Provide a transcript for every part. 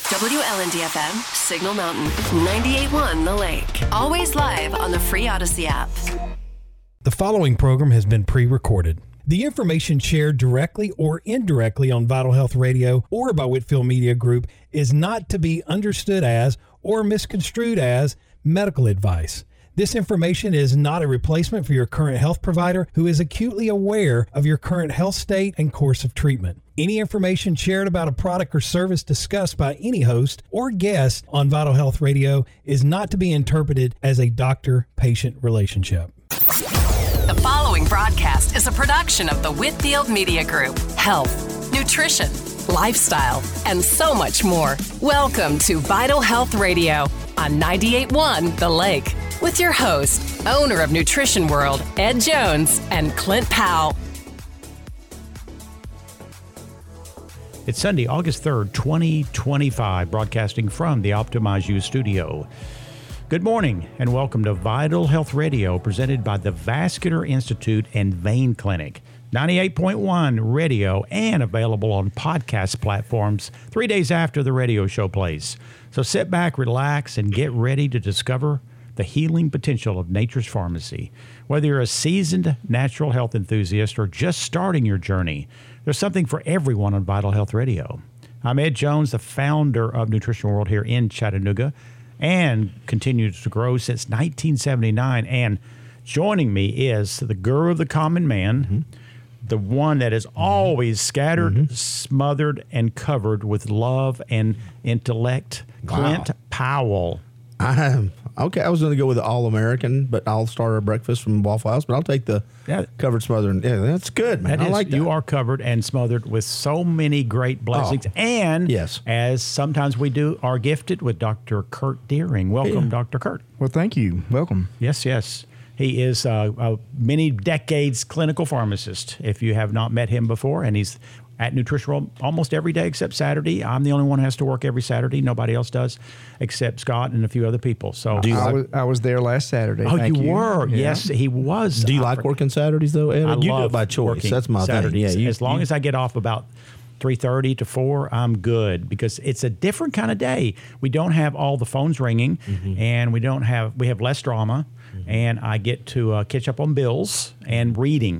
WLND-FM, Signal Mountain, 98.1 The Lake. Always live on the free Odyssey app. The following program has been pre-recorded. The information shared directly or indirectly on Vital Health Radio or by Whitfield Media Group is not to be understood as or misconstrued as medical advice. This information is not a replacement for your current health provider who is acutely aware of your current health state and course of treatment. Any information shared about a product or service discussed by any host or guest on Vital Health Radio is not to be interpreted as a doctor-patient relationship. The following broadcast is a production of the Whitfield Media Group. Health, nutrition, lifestyle, and so much more. Welcome to Vital Health Radio on 98.1 The Lake with your host, owner of Nutrition World, Ed Jones, and Clint Powell. It's Sunday, August 3rd, 2025, broadcasting from the Optimize You studio. Good morning and welcome to Vital Health Radio, presented by the Vascular Institute and Vein Clinic. 98.1 radio and available on podcast platforms 3 days after the radio show plays. So sit back, relax, and get ready to discover the healing potential of Nature's Pharmacy. Whether you're a seasoned natural health enthusiast or just starting your journey, there's something for everyone on Vital Health Radio. I'm Ed Jones, the founder of Nutrition World here in Chattanooga, and continues to grow since 1979. And joining me is the guru of the common man, the one that is always scattered, smothered, and covered with love and intellect, Clint Powell. Okay, I was going to go with the All-American, but I'll start a breakfast from Waffle House, but I'll take the covered, smothered. Yeah, that's good, man. I like that. You are covered and smothered with so many great blessings. And as sometimes we do, are gifted with Dr. Kurt Deering. Welcome, Dr. Kurt. Well, thank you. Welcome. Yes. He is a many decades clinical pharmacist, if you have not met him before, and he's at Nutrition World almost every day except Saturday. I'm the only one who has to work every Saturday. Nobody else does except Scott and a few other people. So I was there last Saturday. Oh, Thank you were? Yeah. Yes, he was. Do you like working Saturdays, though, Ed? You do it by choice. That's my Saturdays. thing. Yeah, as long as I get off about 3:30 to 4, I'm good, because it's a different kind of day. We don't have all the phones ringing, and we have less drama, and I get to catch up on bills and reading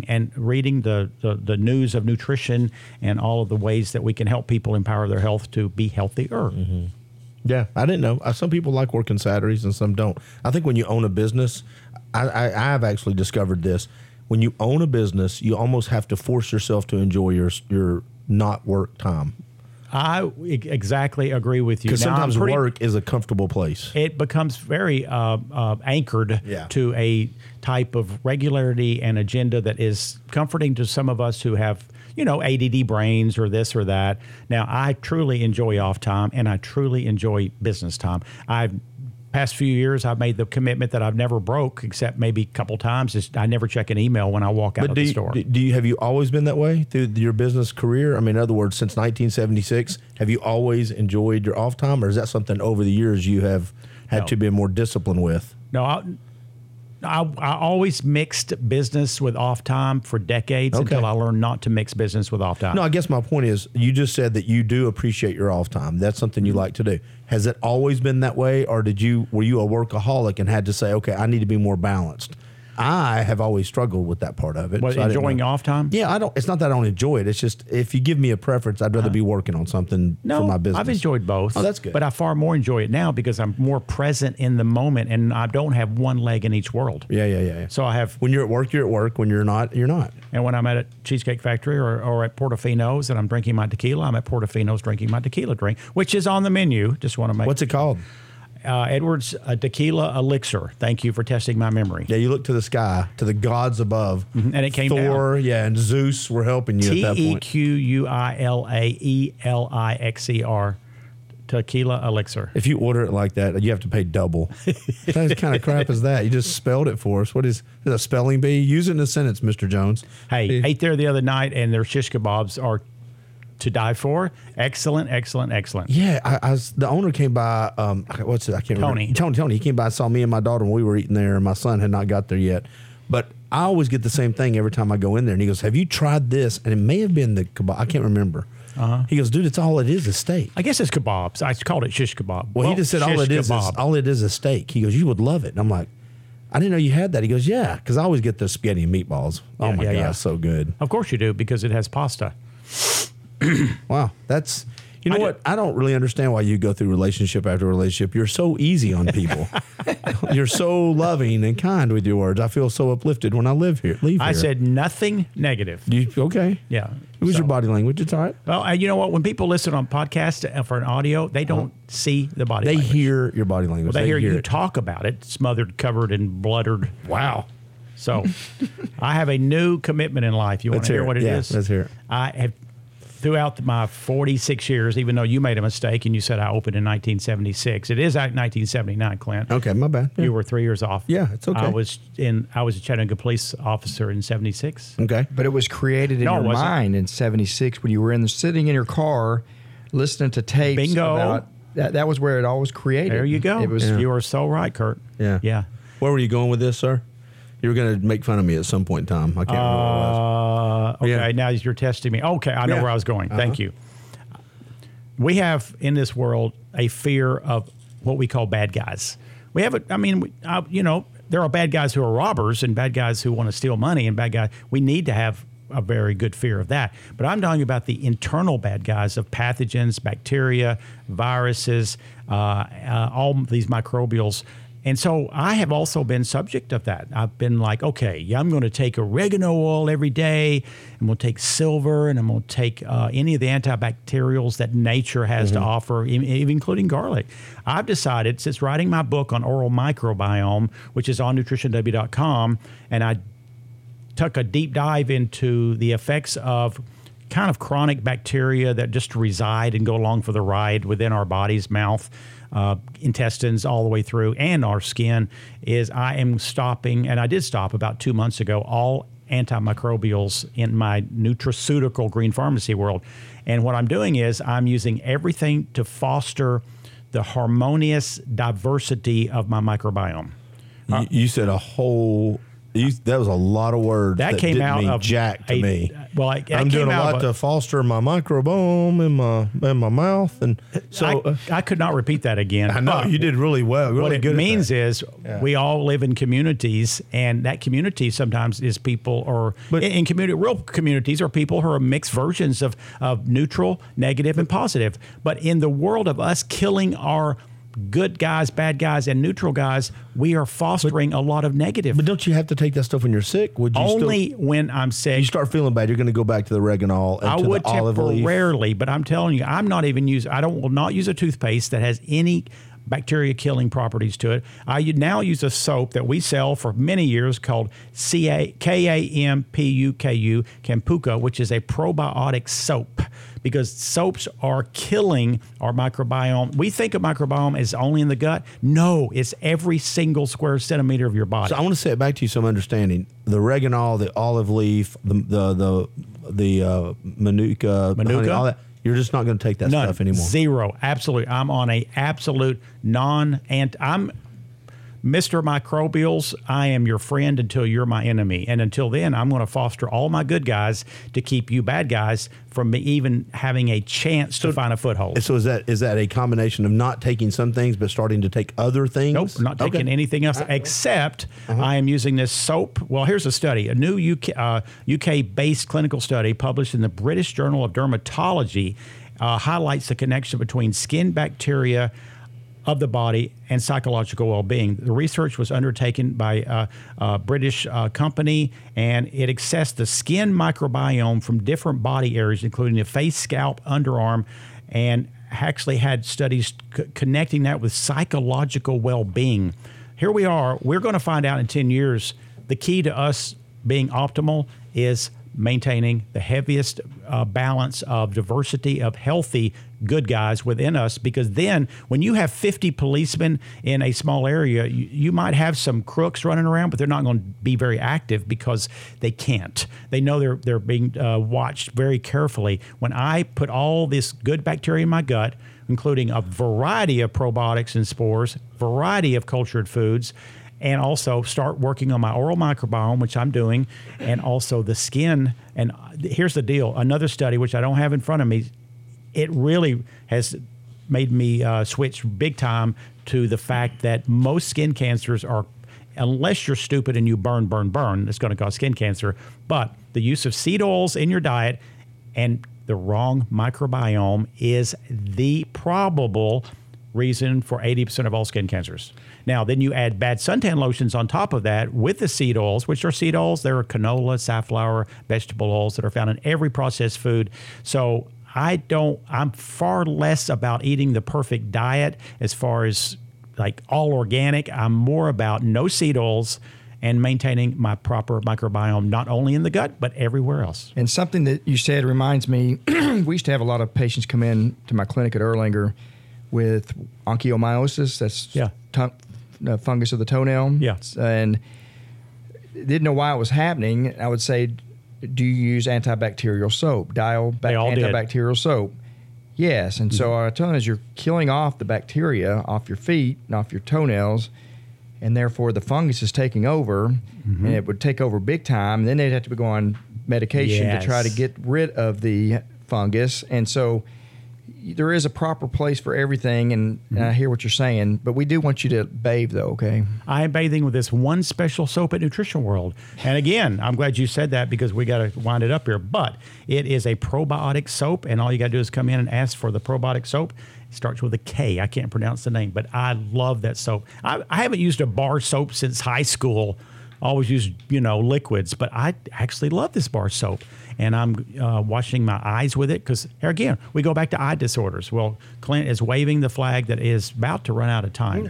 the news of nutrition and all of the ways that we can help people empower their health to be healthier. Yeah, I didn't know. Some people like working Saturdays and some don't. I think when you own a business, I've actually discovered this. When you own a business, you almost have to force yourself to enjoy your not work time. I exactly agree with you. Because sometimes work is a comfortable place. It becomes very anchored to a type of regularity and agenda that is comforting to some of us who have, ADD brains or this or that. Now, I truly enjoy off time, and I truly enjoy business time. Past few years, I've made the commitment that I've never broke, except maybe a couple times. I never check an email when I walk out of the store. Have you always been that way through your business career? I mean, in other words, since 1976, have you always enjoyed your off time, or is that something over the years you have had to be more disciplined with? No, I always mixed business with off time for decades until I learned not to mix business with off time. No, I guess my point is, you just said that you do appreciate your off time. That's something you like to do. Has it always been that way, or were you a workaholic and had to say, okay, I need to be more balanced? I have always struggled with that part of it. What, enjoying off time? Yeah, it's not that I don't enjoy it. It's just, if you give me a preference, I'd rather be working on something for my business. I've enjoyed both. Oh, that's good. But I far more enjoy it now because I'm more present in the moment, and I don't have one leg in each world. Yeah. So I have... When you're at work, you're at work. When you're not, you're not. And when I'm at a Cheesecake Factory or at Portofino's and I'm drinking my tequila, I'm at Portofino's drinking my tequila drink, which is on the menu. Just want to make... What's it called? Edwards Tequila Elixir. Thank you for testing my memory. Yeah, you look to the sky, to the gods above. And it came Thor, down. and Zeus were helping you at that point. TEQUILAELIXER. Tequila Elixir. If you order it like that, you have to pay double. What kind of crap is that? You just spelled it for us. What is a spelling bee? Use it in a sentence, Mr. Jones. Hey, ate there the other night, and their shish kebabs are to die for. Excellent. Yeah, the owner came by. What's it? I can't remember. Tony. He came by and saw me and my daughter when we were eating there, and my son had not got there yet. But I always get the same thing every time I go in there, and he goes, "Have you tried this?" And it may have been the kebab. I can't remember. He goes, dude, it's all it is steak. I guess it's kebabs. I called it shish kebab. Well, he just said all it is a steak. He goes, you would love it. And I'm like, I didn't know you had that. He goes, yeah, because I always get the spaghetti and meatballs. Oh my God, it's so good. Of course you do, because it has pasta. Wow, that's. You know what? I don't really understand why you go through relationship after relationship. You're so easy on people. You're so loving and kind with your words. I feel so uplifted when I leave here. I said nothing negative. Okay. Yeah. It was your body language. It's all right. Well, you know what? When people listen on podcasts for an audio, they don't see the body language. They hear your body language. Well, they hear you talk about it, smothered, covered, and bluttered. Wow. So I have a new commitment in life. You want to hear what it is? Let's hear it. I have, throughout my 46 years, even though you made a mistake and you said I opened in 1976, it is 1979, Clint. Okay, my bad. Yeah. You were 3 years off. Yeah, it's okay. I was a Chattanooga police officer in 76. Okay. But it was created in your mind in 76 when you were sitting in your car listening to tapes. Bingo. About that was where it all was created. There you go. It was. You are so right, Kurt. Yeah. Yeah. Where were you going with this, sir? You were going to make fun of me at some point in time. I can't remember what it was. Okay, now you're testing me. Okay, I know where I was going. Thank you. We have in this world a fear of what we call bad guys. We have there are bad guys who are robbers and bad guys who want to steal money and bad guys. We need to have a very good fear of that. But I'm talking about the internal bad guys of pathogens, bacteria, viruses, all these microbials. And so I have also been subject of that. I've been like, okay, I'm going to take oregano oil every day. I'm going to take silver, and I'm going to take any of the antibacterials that nature has to offer, even including garlic. I've decided, since writing my book on oral microbiome, which is on nutritionw.com, and I took a deep dive into the effects of kind of chronic bacteria that just reside and go along for the ride within our body's mouth, intestines all the way through, and our skin, is I am stopping, and I did stop about 2 months ago, all antimicrobials in my nutraceutical green pharmacy world. And what I'm doing is I'm using everything to foster the harmonious diversity of my microbiome. You said a whole... that was a lot of words that came didn't out mean of jack to me. Well, I'm doing a lot to foster my microbiome in my mouth, and so I could not repeat that again. I know you did really well. Really what it good means at that. is we all live in communities, and that community sometimes is people, or real communities are people who are mixed versions of neutral, negative, and positive. But in the world of us killing our good guys, bad guys, and neutral guys, we are fostering a lot of negative. But don't you have to take that stuff when you're sick? Would you only when I'm sick? You start feeling bad, you're going to go back to the oregano and I to would the olive leaf. temporarily, but I'm telling you, I'm not even will not use a toothpaste that has any bacteria killing properties to it. I now use a soap that we sell for many years called Kampuka, which is a probiotic soap, because soaps are killing our microbiome. We think of microbiome as only in the gut. No, it's every single square centimeter of your body. So I want to say it back to you so I'm understanding. The oregano, the olive leaf, the manuka, honey, all that. You're just not going to take that stuff anymore. Zero. Absolutely. I'm on a absolute I'm Mr. Microbials, I am your friend until you're my enemy. And until then, I'm going to foster all my good guys to keep you bad guys from me even having a chance to find a foothold. So is that a combination of not taking some things but starting to take other things? Nope, not taking anything else except I am using this soap. Well, here's a study, a new UK-based clinical study published in the British Journal of Dermatology highlights the connection between skin bacteria of the body and psychological well-being. The research was undertaken by a British company, and it assessed the skin microbiome from different body areas, including the face, scalp, underarm, and actually had studies connecting that with psychological well-being. Here we are. We're going to find out in 10 years the key to us being optimal is maintaining the heaviest balance of diversity of healthy good guys within us, because then when you have 50 policemen in a small area, you might have some crooks running around, but they're not going to be very active because they can't. They know they're being watched very carefully. When I put all this good bacteria in my gut, including a variety of probiotics and spores, variety of cultured foods, and also start working on my oral microbiome, which I'm doing, and also the skin. And here's the deal. Another study, which I don't have in front of me, it really has made me switch big time to the fact that most skin cancers are, unless you're stupid and you burn, it's going to cause skin cancer. But the use of seed oils in your diet and the wrong microbiome is the probable reason for 80% of all skin cancers. Now, then you add bad suntan lotions on top of that with the seed oils, which are seed oils. There are canola, safflower, vegetable oils that are found in every processed food. So I'm far less about eating the perfect diet as far as like all organic. I'm more about no seed oils and maintaining my proper microbiome, not only in the gut, but everywhere else. And something that you said reminds me, we used to have a lot of patients come in to my clinic at Erlanger with onychomyosis, that's fungus of the toenail. Yeah. And didn't know why it was happening. I would say, do you use antibacterial soap? Antibacterial soap. Yes. And so what I tell them is you're killing off the bacteria off your feet and off your toenails, and therefore the fungus is taking over, and it would take over big time. And then they'd have to go on medication to try to get rid of the fungus. And so there is a proper place for everything, and I hear what you're saying, but we do want you to bathe, though, okay? I am bathing with this one special soap at Nutrition World. And again, I'm glad you said that because we got to wind it up here. But it is a probiotic soap, and all you got to do is come in and ask for the probiotic soap. It starts with a K. I can't pronounce the name, but I love that soap. I haven't used a bar soap since high school. Always used, liquids, but I actually love this bar soap. And I'm washing my eyes with it because, here again, we go back to eye disorders. Well, Clint is waving the flag that is about to run out of time.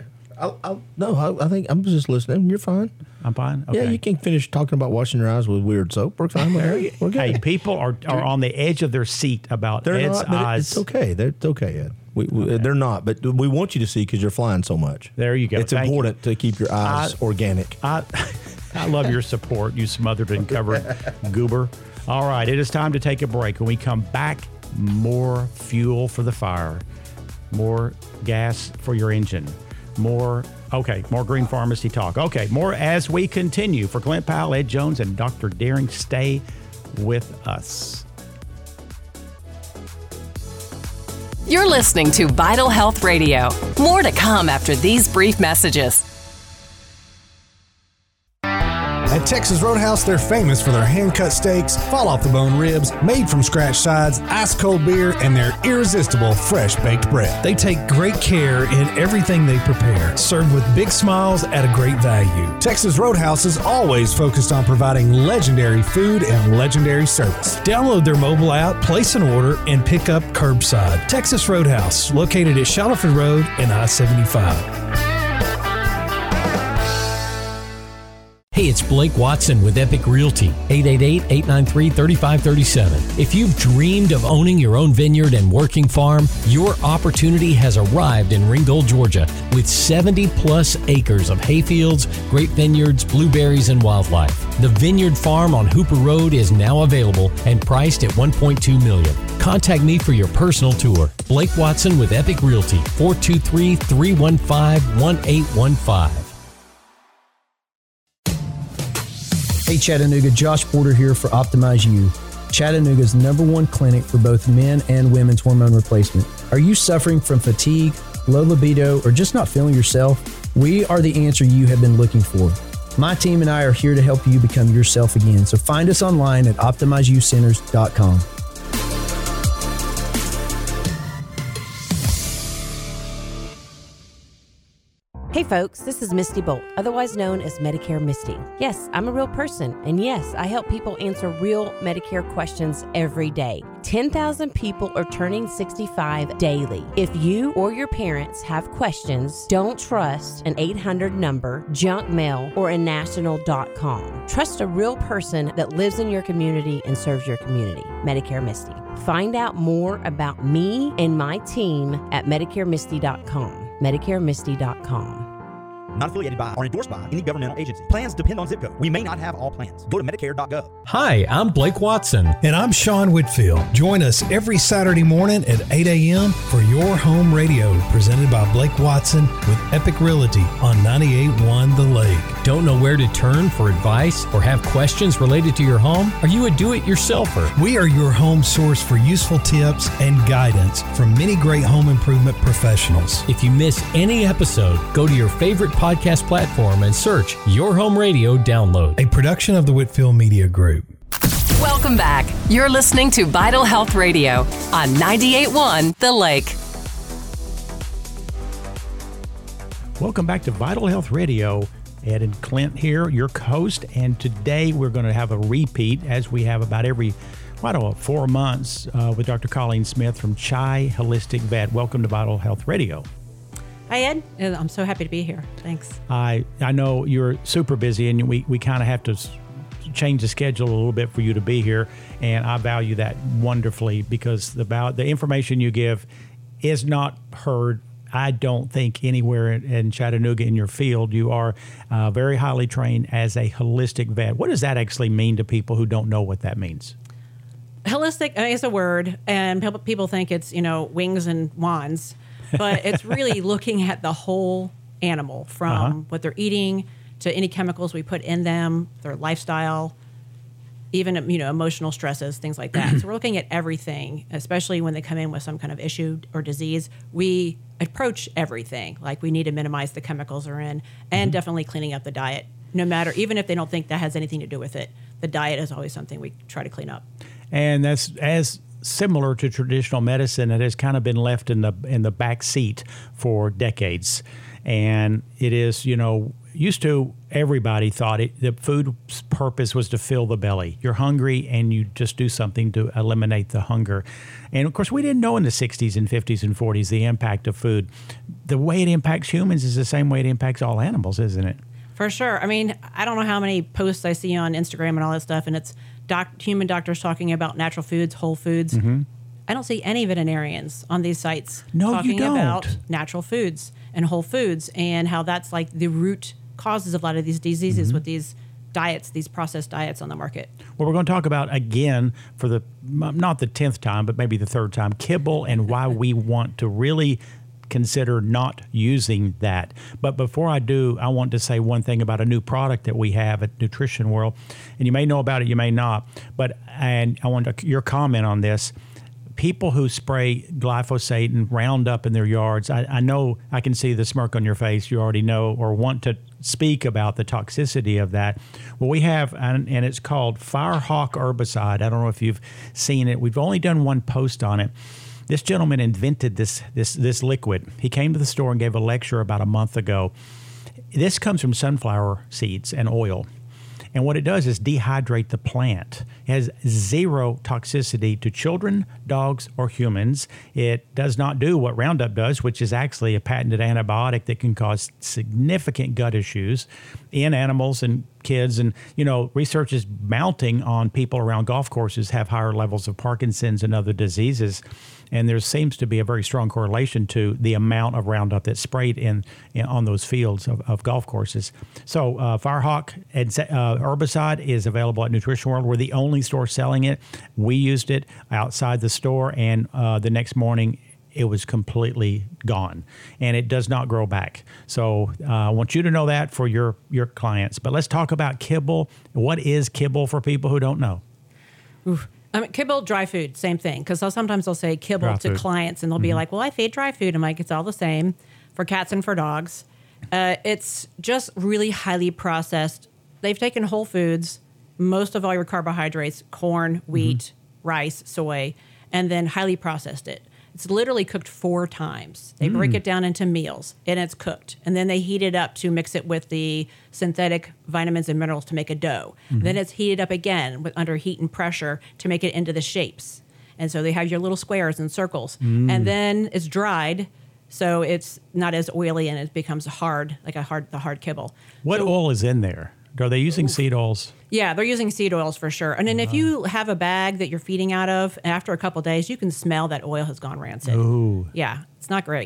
I think I'm just listening. You're fine. I'm fine? Okay. Yeah, you can finish talking about washing your eyes with weird soap. We're fine. We're good. Hey, people are on the edge of their seat about Ed's eyes. It's okay. It's okay, Ed. They're not, but we want you to see because you're flying so much. There you go. It's important to keep your eyes organic. I love your support, you smothered and covered goober. All right, it is time to take a break. When we come back, more fuel for the fire, more gas for your engine, more Green Pharmacy talk. Okay, more as we continue. For Clint Powell, Ed Jones, and Dr. Deering, stay with us. You're listening to Vital Health Radio. More to come after these brief messages. At Texas Roadhouse, they're famous for their hand-cut steaks, fall-off-the-bone ribs, made-from-scratch sides, ice-cold beer, and their irresistible fresh-baked bread. They take great care in everything they prepare, served with big smiles at a great value. Texas Roadhouse is always focused on providing legendary food and legendary service. Download their mobile app, place an order, and pick up curbside. Texas Roadhouse, located at Shallowford Road and I-75. Hey, it's Blake Watson with Epic Realty, 888-893-3537. If you've dreamed of owning your own vineyard and working farm, your opportunity has arrived in Ringgold, Georgia, with 70-plus acres of hayfields, grape vineyards, blueberries, and wildlife. The Vineyard Farm on Hooper Road is now available and priced at $1.2 million. Contact me for your personal tour. Blake Watson with Epic Realty, 423-315-1815. Hey Chattanooga, Josh Porter here for Optimize You, Chattanooga's #1 clinic for both men and women's hormone replacement. Are you suffering from fatigue, low libido, or just not feeling yourself? We are the answer you have been looking for. My team and I are here to help you become yourself again, so find us online at OptimizeYouCenters.com. Hey folks, this is Misty Bolt, otherwise known as Medicare Misty. Yes, I'm a real person, and yes, I help people answer real Medicare questions every day. 10,000 people are turning 65 daily. If you or your parents have questions, don't trust an 800 number, junk mail, or a national.com. Trust a real person that lives in your community and serves your community. Medicare Misty. Find out more about me and my team at MedicareMisty.com. MedicareMisty.com. not affiliated by or endorsed by any governmental agency. Plans depend on zip code. We may not have all plans. Go to Medicare.gov. Hi, I'm Blake Watson. And I'm Sean Whitfield. Join us every Saturday morning at 8 a.m. for Your Home Radio, presented by Blake Watson with Epic Realty on 98.1 The Lake. Don't know where to turn for advice or have questions related to your home? Are you a do-it-yourselfer? We are your home source for useful tips and guidance from many great home improvement professionals. If you miss any episode, go to your favorite podcast platform and search Your Home Radio Download. A production of the Whitfield Media Group. Welcome back. You're listening to Vital Health Radio on 98.1 The Lake. Welcome back to Vital Health Radio. Ed and Clint here, your host, and today we're going to have a repeat, as we have about every 4 months, with Dr. Colleen Smith from Chai Holistic Vet. Welcome to Vital Health Radio. Hi, Ed. I'm so happy to be here. Thanks. I know you're super busy, and we kind of have to change the schedule a little bit for you to be here, and I value that wonderfully because the information you give is not heard, I don't think, anywhere in Chattanooga in your field. You are very highly trained as a holistic vet. What does that actually mean to people who don't know what that means? Holistic is a word, and people think it's, wings and wands, but it's really looking at the whole animal from what they're eating to any chemicals we put in them, their lifestyle, even, emotional stresses, things like that. So we're looking at everything, especially when they come in with some kind of issue or disease. We approach everything. Like, we need to minimize the chemicals they're in, and definitely cleaning up the diet. No matter, even if they don't think that has anything to do with it, the diet is always something we try to clean up. And that's as similar to traditional medicine. It has kind of been left in the back seat for decades. And it is, used to, everybody thought the food's purpose was to fill the belly. You're hungry and you just do something to eliminate the hunger. And of course, we didn't know in the 60s and 50s and 40s the impact of food. The way it impacts humans is the same way it impacts all animals, isn't it? For sure. I mean, I don't know how many posts I see on Instagram and all that stuff, and it's human doctors talking about natural foods, whole foods. I don't see any veterinarians on these sites talking about natural foods and whole foods and how that's like the root causes of a lot of these diseases with these diets, these processed diets on the market. Well, we're going to talk about, again, for not the 10th time, but maybe the 3rd time, kibble and why we want to really consider not using that. But before I do, I want to say one thing about a new product that we have at Nutrition World. And you may know about it, you may not. And I want your comment on this. People who spray glyphosate and Roundup in their yards, I know, I can see the smirk on your face. You already know or want to speak about the toxicity of that. Well, we have, and it's called Firehawk herbicide. I don't know if you've seen it. We've only done one post on it. This gentleman invented this liquid. He came to the store and gave a lecture about a month ago. This comes from sunflower seeds and oil. And what it does is dehydrate the plant. It has zero toxicity to children, dogs, or humans. It does not do what Roundup does, which is actually a patented antibiotic that can cause significant gut issues in animals and kids. And, research is mounting on people around golf courses have higher levels of Parkinson's and other diseases. And there seems to be a very strong correlation to the amount of Roundup that's sprayed on those fields of golf courses. So Firehawk herbicide is available at Nutrition World. We're the only store selling it. We used it outside the store, and the next morning it was completely gone, and it does not grow back. So I want you to know that for your clients. But let's talk about kibble. What is kibble for people who don't know? Oof. Kibble, dry food, same thing. Because sometimes they'll say kibble to clients, and they'll be like, well, I feed dry food. I'm like, it's all the same for cats and for dogs. It's just really highly processed. They've taken whole foods, most of all your carbohydrates, corn, wheat, rice, soy, and then highly processed it. It's literally cooked 4 times. They break it down into meals, and it's cooked. And then they heat it up to mix it with the synthetic vitamins and minerals to make a dough. Then it's heated up again under heat and pressure to make it into the shapes. And so they have your little squares and circles. And then it's dried, so it's not as oily, and it becomes hard, like the hard kibble. What oil is in there? Are they using seed oils? Yeah, they're using seed oils for sure. And then if you have a bag that you're feeding out of, after a couple of days, you can smell that oil has gone rancid. Ooh. Yeah, it's not great.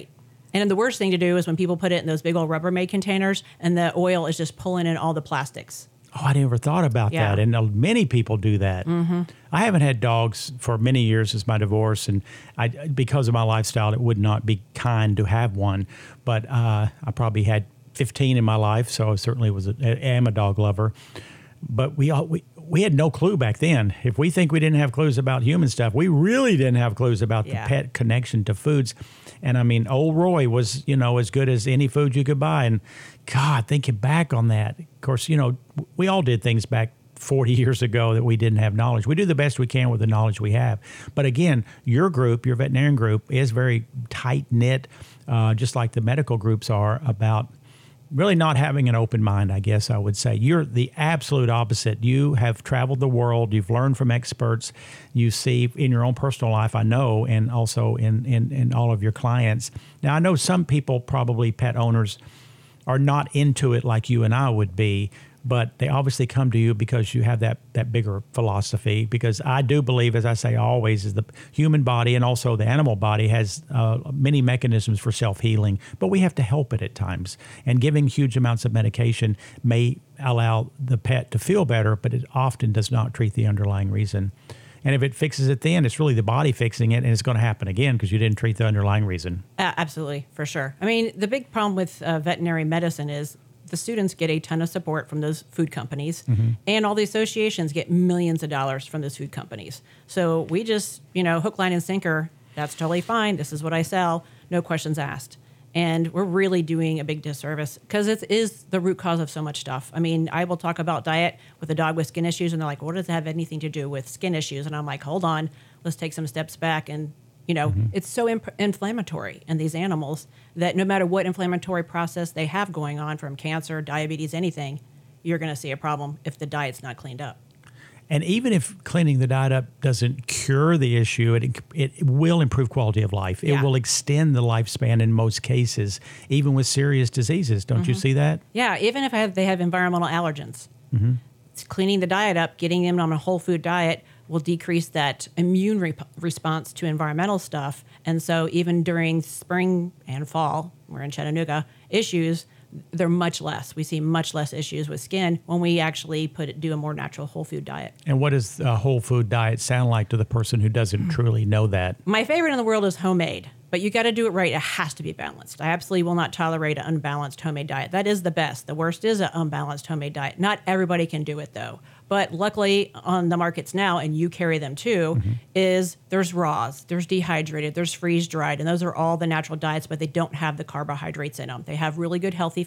And the worst thing to do is when people put it in those big old Rubbermaid containers and the oil is just pulling in all the plastics. Oh, I never thought about that. And many people do that. Mm-hmm. I haven't had dogs for many years since my divorce, and because of my lifestyle, it would not be kind to have one. But I probably had 15 in my life, so I certainly am a dog lover. But we had no clue back then. If we think we didn't have clues about human stuff, we really didn't have clues about the pet connection to foods. And I mean, old Roy was, as good as any food you could buy. And God, thinking back on that, of course, we all did things back 40 years ago that we didn't have knowledge. We do the best we can with the knowledge we have. But again, your veterinarian group is very tight knit, just like the medical groups are, about really not having an open mind, I guess I would say. You're the absolute opposite. You have traveled the world. You've learned from experts. You see in your own personal life, I know, and also in all of your clients. Now, I know some people, probably pet owners, are not into it like you and I would be, but they obviously come to you because you have that bigger philosophy. Because I do believe, as I say always, is the human body and also the animal body has many mechanisms for self-healing, but we have to help it at times. And giving huge amounts of medication may allow the pet to feel better, but it often does not treat the underlying reason. And if it fixes it then, it's really the body fixing it, and it's going to happen again because you didn't treat the underlying reason. Absolutely, for sure. I mean, the big problem with veterinary medicine is the students get a ton of support from those food companies, and all the associations get millions of dollars from those food companies. So we just, hook, line, and sinker, that's totally fine. This is what I sell. No questions asked. And we're really doing a big disservice because it is the root cause of so much stuff. I mean, I will talk about diet with a dog with skin issues, and they're like, what does that have anything to do with skin issues? And I'm like, hold on, let's take some steps back. And it's so inflammatory in these animals that no matter what inflammatory process they have going on, from cancer, diabetes, anything, you're going to see a problem if the diet's not cleaned up. And even if cleaning the diet up doesn't cure the issue, it will improve quality of life. It will extend the lifespan in most cases, even with serious diseases. Don't you see that? Yeah, even if they have environmental allergens. Cleaning the diet up, getting them on a whole food diet will decrease that immune response to environmental stuff. And so even during spring and fall, we're in Chattanooga, issues, they're much less. We see much less issues with skin when we actually do a more natural whole food diet. And what does a whole food diet sound like to the person who doesn't truly know that? My favorite in the world is homemade, but you got to do it right. It has to be balanced. I absolutely will not tolerate an unbalanced homemade diet. That is the best. The worst is an unbalanced homemade diet. Not everybody can do it though. But luckily on the markets now, and you carry them too, is there's raws, there's dehydrated, there's freeze dried, and those are all the natural diets, but they don't have the carbohydrates in them. They have really good healthy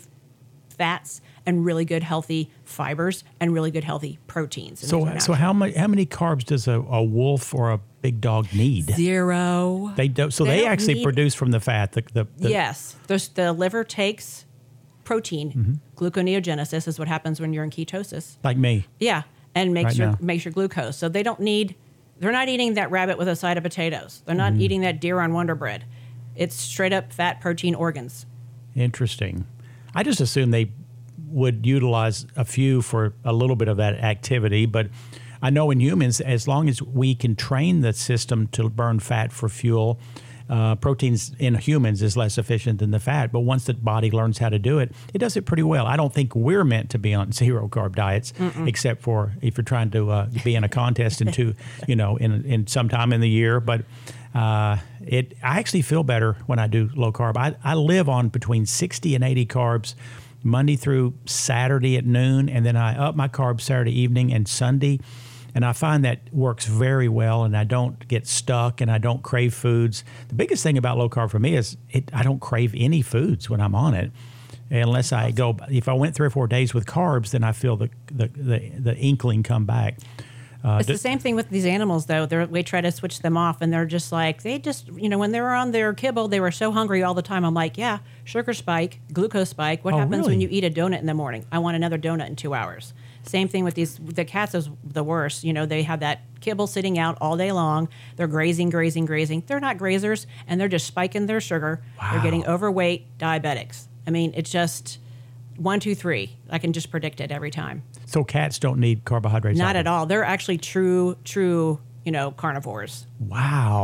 fats and really good healthy fibers and really good healthy proteins. So how many carbs does a wolf or a big dog need? 0. They don't. So they actually produce from the fat. Yes, the liver takes protein. Gluconeogenesis is what happens when you're in ketosis. Like me. Yeah, and makes your glucose. So they're not eating that rabbit with a side of potatoes. They're not eating that deer on Wonder Bread. It's straight up fat, protein, organs. Interesting. I just assumed they would utilize a few for a little bit of that activity, but I know in humans, as long as we can train the system to burn fat for fuel, proteins in humans is less efficient than the fat. But once the body learns how to do it, it does it pretty well. I don't think we're meant to be on zero carb diets, except for if you're trying to be in a contest in some time in the year. But I actually feel better when I do low carb. I live on between 60 and 80 carbs Monday through Saturday at noon, and then I up my carbs Saturday evening and Sunday. And I find that works very well, and I don't get stuck, and I don't crave foods. The biggest thing about low carb for me is I don't crave any foods when I'm on it, unless if I went 3 or 4 days with carbs, then I feel the inkling come back. It's the same thing with these animals, though. We try to switch them off, and they're just like, when they were on their kibble, they were so hungry all the time. I'm like, yeah, sugar spike, glucose spike. What happens when you eat a donut in the morning? I want another donut in 2 hours. Same thing with the cats is the worst. They have that kibble sitting out all day long. They're grazing. They're not grazers, and they're just spiking their sugar. Wow. They're getting overweight, diabetics. I mean, it's just 1, 2, 3. I can just predict it every time. So cats don't need carbohydrates? Not at all. They're actually true, carnivores. Wow.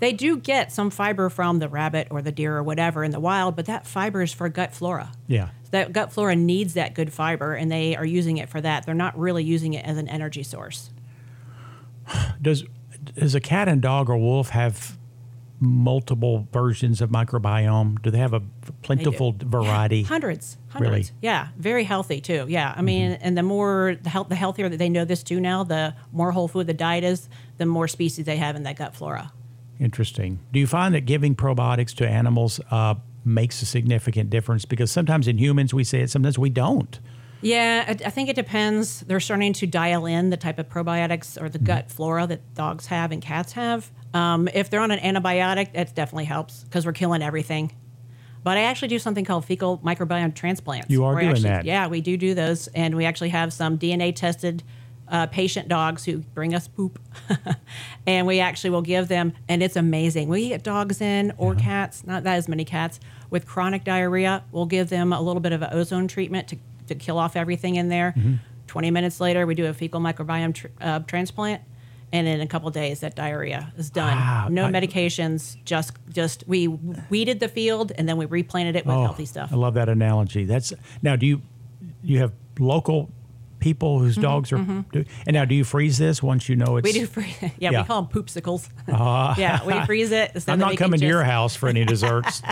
They do get some fiber from the rabbit or the deer or whatever in the wild, but that fiber is for gut flora. Yeah. That gut flora needs that good fiber, and they are using it for that. They're not really using it as an energy source. Does a cat and dog or wolf have multiple versions of microbiome? Do they have a plentiful variety? Yeah, hundreds. Really? Yeah, very healthy too. Yeah, I mean, and the healthier that they know this too now, the more whole food the diet is, the more species they have in that gut flora. Interesting. Do you find that giving probiotics to animals makes a significant difference? Because sometimes in humans we say it, sometimes we don't. Yeah, I think it depends. They're starting to dial in the type of probiotics or the gut flora that dogs have and cats have. If they're on an antibiotic, that definitely helps because we're killing everything. But I actually do something called fecal microbiome transplants. You are doing that? Yeah, we do those. And we actually have some DNA tested patient dogs who bring us poop. And we actually will give them, and it's amazing. We get dogs in or cats, not that as many cats, with chronic diarrhea. We'll give them a little bit of an ozone treatment to kill off everything in there. 20 minutes later, we do a fecal microbiome transplant. And in a couple of days, that diarrhea is done. Wow. No medications, just we weeded the field and then we replanted it with healthy stuff. I love that analogy. Now, do you have local people whose dogs are? And now, do you freeze this once you know it's? We do freeze. Yeah, we call them poopsicles. Yeah, we freeze it. I'm not coming to your house for any desserts.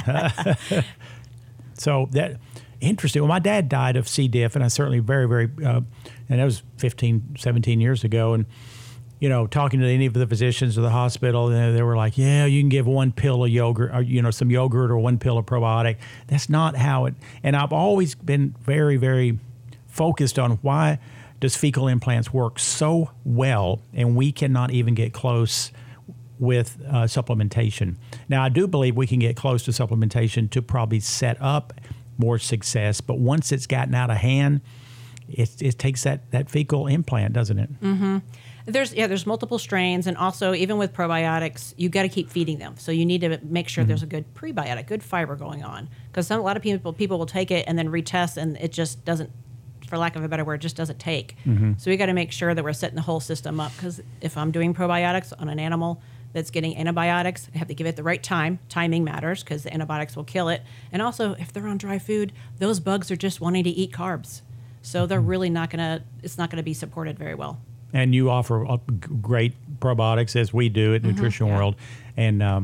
So that interesting. Well, my dad died of C. diff, and I certainly very, very, and that was 15, 17 years ago, and. Talking to any of the physicians or the hospital, they were like, yeah, you can give one pill of yogurt or, some yogurt or one pill of probiotic. That's not how it, and I've always been very, very focused on why does fecal implants work so well and we cannot even get close with supplementation. Now, I do believe we can get close to supplementation to probably set up more success, but once it's gotten out of hand, it takes that fecal implant, doesn't it? Mm-hmm. There's multiple strains, and also even with probiotics, you got to keep feeding them. So you need to make sure there's a good prebiotic, good fiber going on, because a lot of people will take it and then retest, and it just doesn't, for lack of a better word, just doesn't take. So we got to make sure that we're setting the whole system up. Because if I'm doing probiotics on an animal that's getting antibiotics, I have to give it the right time. Timing matters because the antibiotics will kill it. And also, if they're on dry food, those bugs are just wanting to eat carbs, so they're really not gonna. It's not gonna be supported very well. And you offer great probiotics, as we do at Nutrition World. And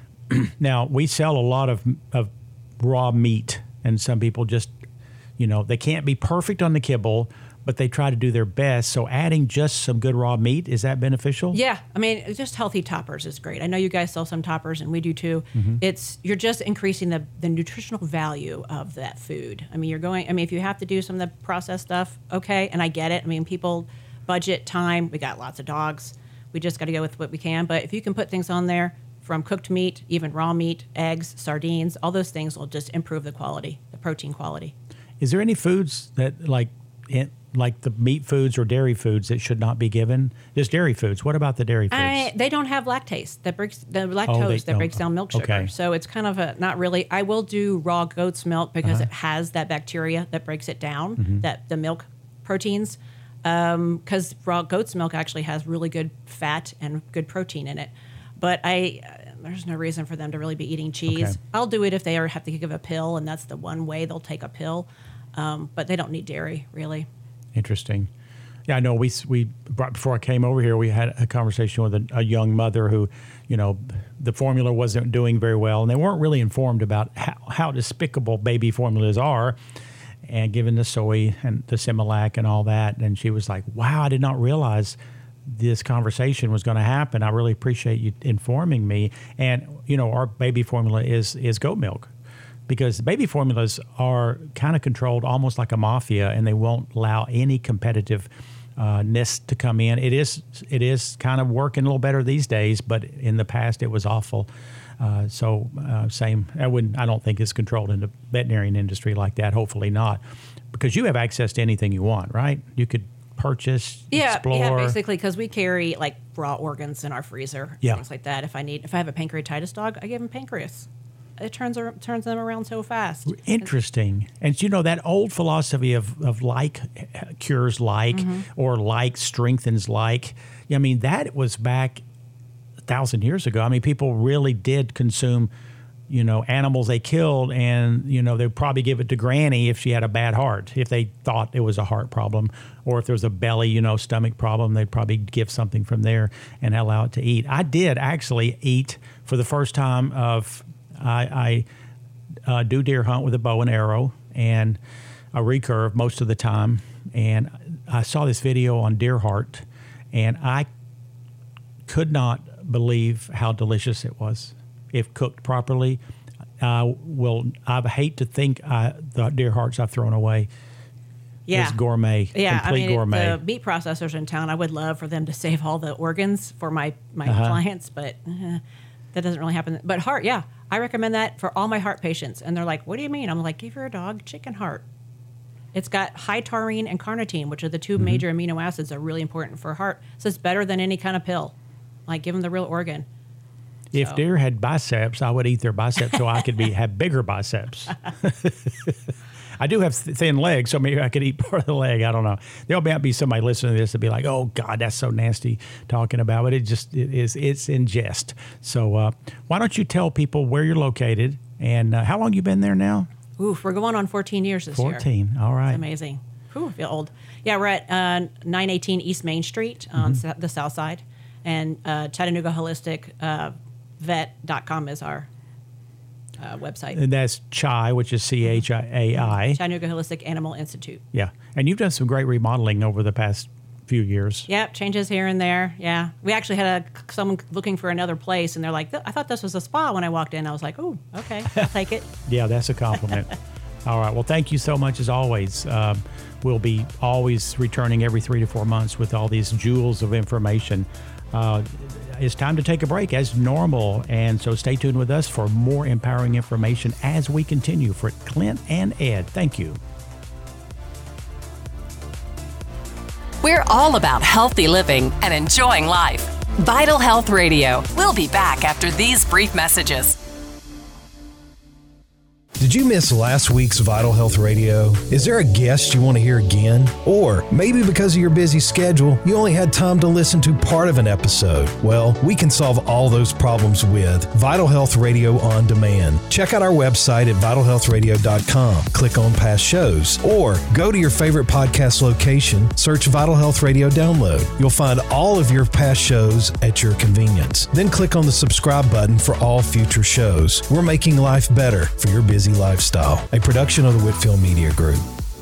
now we sell a lot of raw meat, and some people just, they can't be perfect on the kibble, but they try to do their best. So adding just some good raw meat, is that beneficial? Yeah. I mean, just healthy toppers is great. I know you guys sell some toppers, and we do too. You're just increasing the nutritional value of that food. I mean, if you have to do some of the processed stuff, okay, and I get it. I mean, people... budget, time, we got lots of dogs. We just got to go with what we can. But if you can put things on there from cooked meat, even raw meat, eggs, sardines, all those things will just improve the quality, the protein quality. Is there any foods that like the meat foods or dairy foods that should not be given? Just dairy foods. What about the dairy foods? They don't have lactose that breaks down milk sugar. Okay. So it's kind of not really. I will do raw goat's milk because it has that bacteria that breaks it down, the milk proteins. Because raw goat's milk actually has really good fat and good protein in it. But there's no reason for them to really be eating cheese. Okay. I'll do it if they have to give a pill, and that's the one way they'll take a pill. But they don't need dairy, really. Interesting. Yeah, I know we before I came over here, we had a conversation with a young mother who, the formula wasn't doing very well, and they weren't really informed about how despicable baby formulas are. And given the soy and the Similac and all that. And she was like, wow, I did not realize this conversation was going to happen. I really appreciate you informing me. And, our baby formula is goat milk, because baby formulas are kind of controlled almost like a mafia, and they won't allow any competitiveness to come in. It is kind of working a little better these days, but in the past it was awful. Same. I don't think it's controlled in the veterinarian industry like that. Hopefully not, because you have access to anything you want, right? You could purchase, explore. Yeah, basically, because we carry like raw organs in our freezer, things like that. If I have a pancreatitis dog, I give him pancreas. It turns them around so fast. Interesting. And that old philosophy of like cures like, or like strengthens like. I mean, that was back 1,000 years ago. I mean, people really did consume, animals they killed, and, they'd probably give it to Granny if she had a bad heart, if they thought it was a heart problem, or if there was a belly, stomach problem, they'd probably give something from there and allow it to eat. I did actually eat for the first time I do deer hunt with a bow and arrow and a recurve most of the time. And I saw this video on deer heart, and I could not believe how delicious it was if cooked properly. I hate to think the deer hearts I've thrown away. Yeah. Is gourmet. Yeah, complete gourmet. The meat processors in town, I would love for them to save all the organs for my clients, but that doesn't really happen. But heart, yeah, I recommend that for all my heart patients. And they're like, what do you mean? I'm like, give your dog chicken heart. It's got high taurine and carnitine, which are the two major amino acids that are really important for heart. So it's better than any kind of pill. Like, give them the real organ. If deer had biceps, I would eat their biceps so I could have bigger biceps. I do have thin legs, so maybe I could eat part of the leg. I don't know. There'll be somebody listening to this and be like, "Oh God, that's so nasty talking about." But it's in jest. So why don't you tell people where you're located and how long you been there now? Oof, we're going on 14 years this year. 14, all right. It's amazing. Whew, I feel old. Yeah, we're at 918 East Main Street on the south side, and Chattanooga Holistic Vet.com is our website. And that's CHAI, which is CHAI. Chattanooga Holistic Animal Institute. Yeah, and you've done some great remodeling over the past few years. Yep, changes here and there. Yeah, we actually had someone looking for another place, and they're like, "I thought this was a spa." When I walked in, I was like, "Oh, okay, I'll take it." Yeah, that's a compliment. All right. Well, thank you so much as always. We'll be always returning every 3 to 4 months with all these jewels of information. It's time to take a break as normal, and so stay tuned with us for more empowering information as we continue. For Clint and Ed, thank you. We're all about healthy living and enjoying life. Vital Health Radio. We'll be back after these brief messages. Did you miss last week's Vital Health Radio? Is there a guest you want to hear again? Or maybe because of your busy schedule, you only had time to listen to part of an episode. Well, we can solve all those problems with Vital Health Radio On Demand. Check out our website at vitalhealthradio.com. Click on past shows, or go to your favorite podcast location, search Vital Health Radio Download. You'll find all of your past shows at your convenience. Then click on the subscribe button for all future shows. We're making life better for your busy lifestyle. A production of the Whitfield Media Group.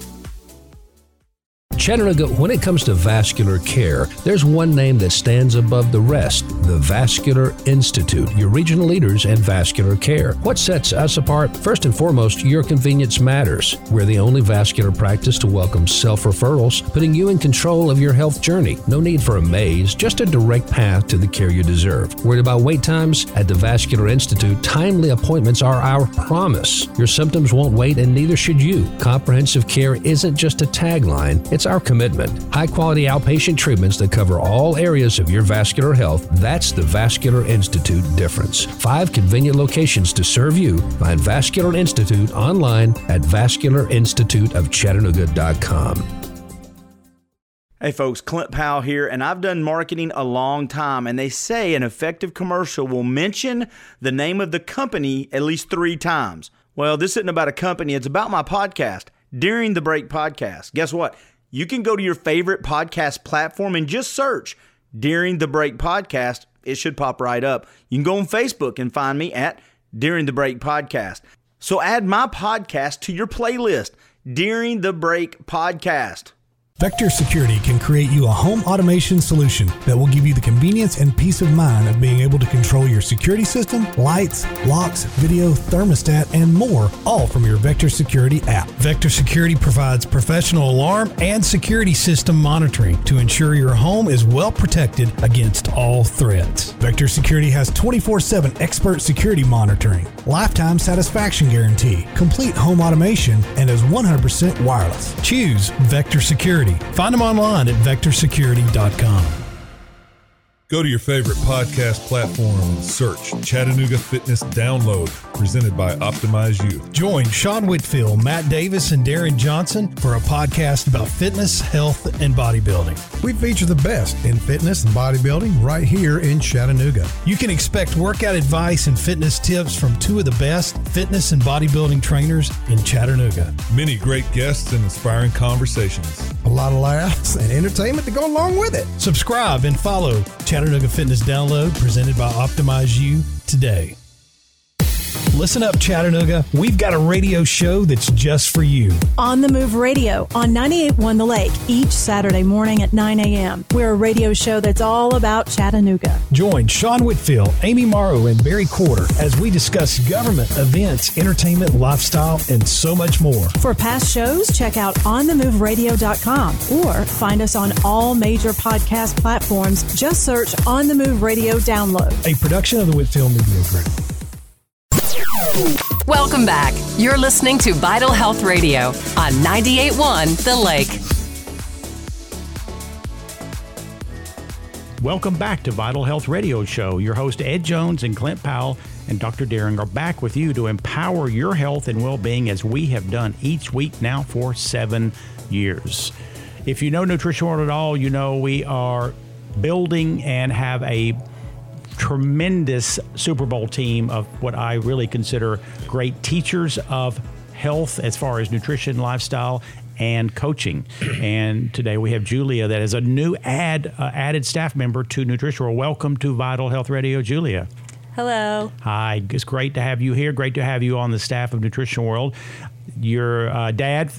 Chattanooga, when it comes to vascular care, there's one name that stands above the rest, the Vascular Institute, your regional leaders in vascular care. What sets us apart? First and foremost, your convenience matters. We're the only vascular practice to welcome self-referrals, putting you in control of your health journey. No need for a maze, just a direct path to the care you deserve. Worried about wait times? At the Vascular Institute, timely appointments are our promise. Your symptoms won't wait, and neither should you. Comprehensive care isn't just a tagline, it's our commitment. High-quality outpatient treatments that cover all areas of your vascular health. That's the Vascular Institute difference. 5 convenient locations to serve you. Find Vascular Institute online at vascularinstituteofchattanooga.com. Hey folks, Clint Powell here, and I've done marketing a long time, and they say an effective commercial will mention the name of the company at least 3 times. Well, this isn't about a company, it's about my podcast, During the Break Podcast. Guess what? You can go to your favorite podcast platform and just search During the Break Podcast. It should pop right up. You can go on Facebook and find me at During the Break Podcast. So add my podcast to your playlist, During the Break Podcast. Vector Security can create you a home automation solution that will give you the convenience and peace of mind of being able to control your security system, lights, locks, video, thermostat, and more, all from your Vector Security app. Vector Security provides professional alarm and security system monitoring to ensure your home is well protected against all threats. Vector Security has 24/7 expert security monitoring, lifetime satisfaction guarantee, complete home automation, and is 100% wireless. Choose Vector Security. Find them online at vectorsecurity.com. Go to your favorite podcast platform and search Chattanooga Fitness Download, presented by Optimize Youth. Join Sean Whitfield, Matt Davis, and Darren Johnson for a podcast about fitness, health, and bodybuilding. We feature the best in fitness and bodybuilding right here in Chattanooga. You can expect workout advice and fitness tips from two of the best fitness and bodybuilding trainers in Chattanooga. Many great guests and inspiring conversations. A lot of laughs and entertainment to go along with it. Subscribe and follow Chattanooga Fitness Download, presented by Optimize You today. Listen up, Chattanooga. We've got a radio show that's just for you. On the Move Radio on 98.1 The Lake each Saturday morning at 9 a.m. We're a radio show that's all about Chattanooga. Join Sean Whitfield, Amy Morrow, and Barry Quarter as we discuss government, events, entertainment, lifestyle, and so much more. For past shows, check out onthemoveradio.com or find us on all major podcast platforms. Just search On the Move Radio Download. A production of the Whitfield Media Group. Welcome back. You're listening to Vital Health Radio on 98.1 The Lake. Welcome back to Vital Health Radio Show. Your host Ed Jones and Clint Powell and Dr. Daring are back with you to empower your health and well-being as we have done each week now for 7 years. If you know Nutrition World at all, you know we are building and have a tremendous Super Bowl team of what I really consider great teachers of health as far as nutrition, lifestyle, and coaching. And today we have Julia, that is a new added staff member to Nutrition World. Welcome to Vital Health Radio, Julia. Hello. Hi, it's great to have you here. Great to have you on the staff of Nutrition World. Your dad,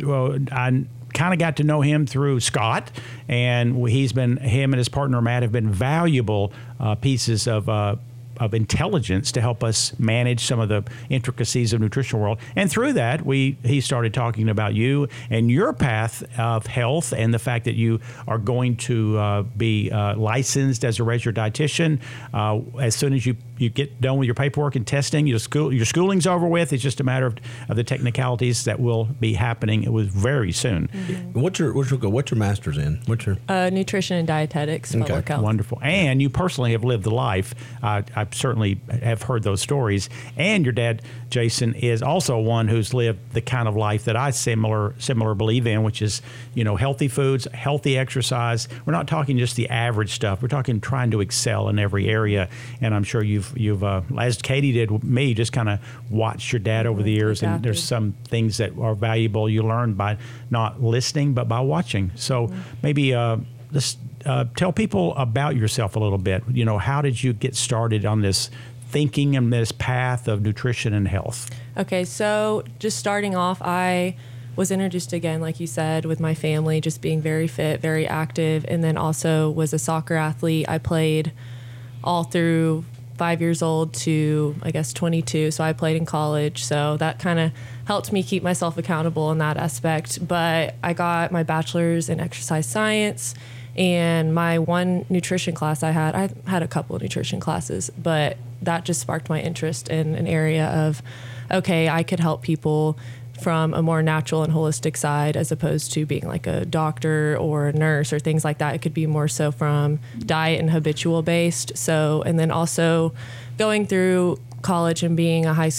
I kind of got to know him through Scott, and him and his partner Matt have been valuable pieces of intelligence to help us manage some of the intricacies of Nutrition World. And through that, he started talking about you and your path of health and the fact that you are going to be licensed as a registered dietitian as soon as you get done with your paperwork and testing. Your schooling's over with. It's just a matter of the technicalities that will be happening. It was very soon. Mm-hmm. What's your master's in? What's your nutrition and dietetics, public health. Wonderful. And you personally have lived the life. I certainly have heard those stories. And your dad, Jason, is also one who's lived the kind of life that I similar believe in, which is, healthy foods, healthy exercise. We're not talking just the average stuff. We're talking trying to excel in every area. And I'm sure you've as Katie did with me, just kind of watched your dad over the years. Exactly. And there's some things that are valuable you learn by not listening, but by watching. So maybe just tell people about yourself a little bit. How did you get started on this thinking and this path of nutrition and health? Okay, so just starting off, I was introduced again, like you said, with my family, just being very fit, very active, and then also was a soccer athlete. I played all through 5 years old to, I guess, 22. So I played in college. So that kind of helped me keep myself accountable in that aspect. But I got my bachelor's in exercise science, and my one nutrition class I had a couple of nutrition classes, but that just sparked my interest in an area of, okay, I could help people from a more natural and holistic side as opposed to being like a doctor or a nurse or things like that. It could be more so from diet and habitual based. So, and then also going through college and being a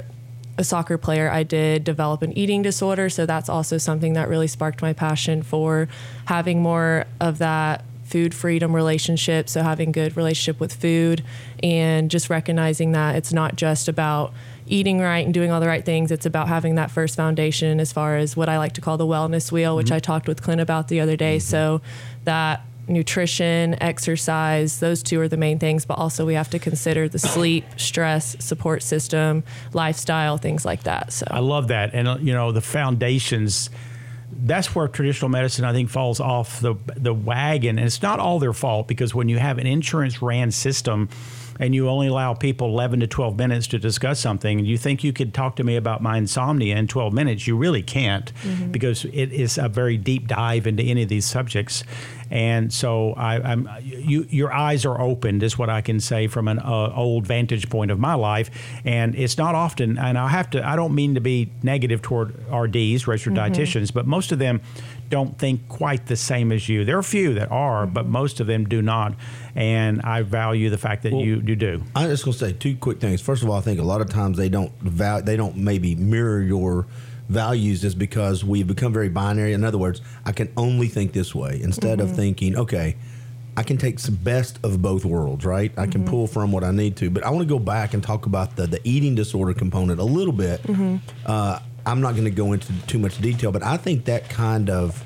soccer player, I did develop an eating disorder. So that's also something that really sparked my passion for having more of that food freedom relationship. So having good relationship with food and just recognizing that it's not just about eating right and doing all the right things. It's about having that first foundation as far as what I like to call the wellness wheel, which I talked with Clint about the other day. So that nutrition, exercise, those two are the main things, but also we have to consider the sleep, stress, support system, lifestyle, things like that. So I love that. And, the foundations, that's where traditional medicine, I think, falls off the wagon. And it's not all their fault, because when you have an insurance ran system and you only allow people 11 to 12 minutes to discuss something, and you think you could talk to me about my insomnia in 12 minutes, you really can't, because it is a very deep dive into any of these subjects. And so your eyes are opened, is what I can say from an old vantage point of my life. And it's not often, and I don't mean to be negative toward RDs, registered dietitians, but most of them don't think quite the same as you. There are a few that are, but most of them do not. And I value the fact that you do. I'm just going to say two quick things. First of all, I think a lot of times they don't maybe mirror your values is because we've become very binary. In other words, I can only think this way instead of thinking, okay, I can take the best of both worlds, right? I can pull from what I need to. But I want to go back and talk about the eating disorder component a little bit. I'm not going to go into too much detail, but I think that kind of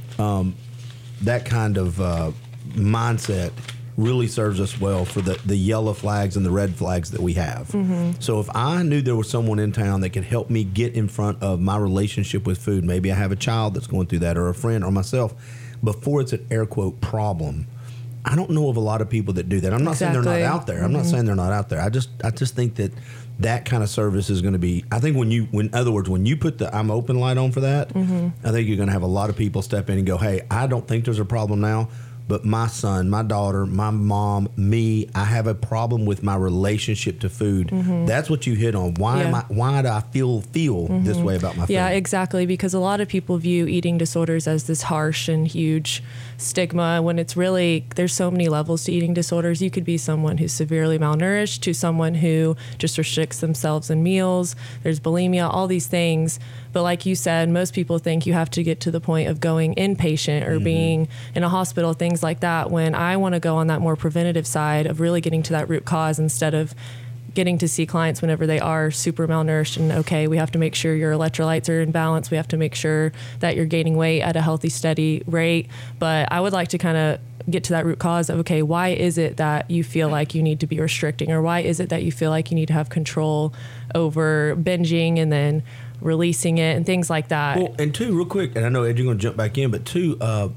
mindset really serves us well for the yellow flags and the red flags that we have. So if I knew there was someone in town that could help me get in front of my relationship with food, maybe I have a child that's going through that, or a friend, or myself, before it's an air quote problem. I don't know of a lot of people that do that. I'm not saying they're not out there. I'm not saying they're not out there. I just think that kind of service is going to be, I think when you put the I'm open light on for that, I think you're going to have a lot of people step in and go, hey, I don't think there's a problem now, but my son, my daughter, my mom, me, I have a problem with my relationship to food. That's what you hit on. Why do I feel this way about my food? Yeah, exactly. Because a lot of people view eating disorders as this harsh and huge stigma, when it's really, there's so many levels to eating disorders. You could be someone who's severely malnourished to someone who just restricts themselves in meals. There's bulimia, all these things. But like you said, most people think you have to get to the point of going inpatient or being in a hospital, things like that, when I want to go on that more preventative side of really getting to that root cause instead of getting to see clients whenever they are super malnourished and, okay, we have to make sure your electrolytes are in balance. We have to make sure that you're gaining weight at a healthy, steady rate. But I would like to kind of get to that root cause of, okay, why is it that you feel like you need to be restricting, or why is it that you feel like you need to have control over binging and then releasing it and things like that. Well, and two, real quick, and I know Ed, you're going to jump back in, but two,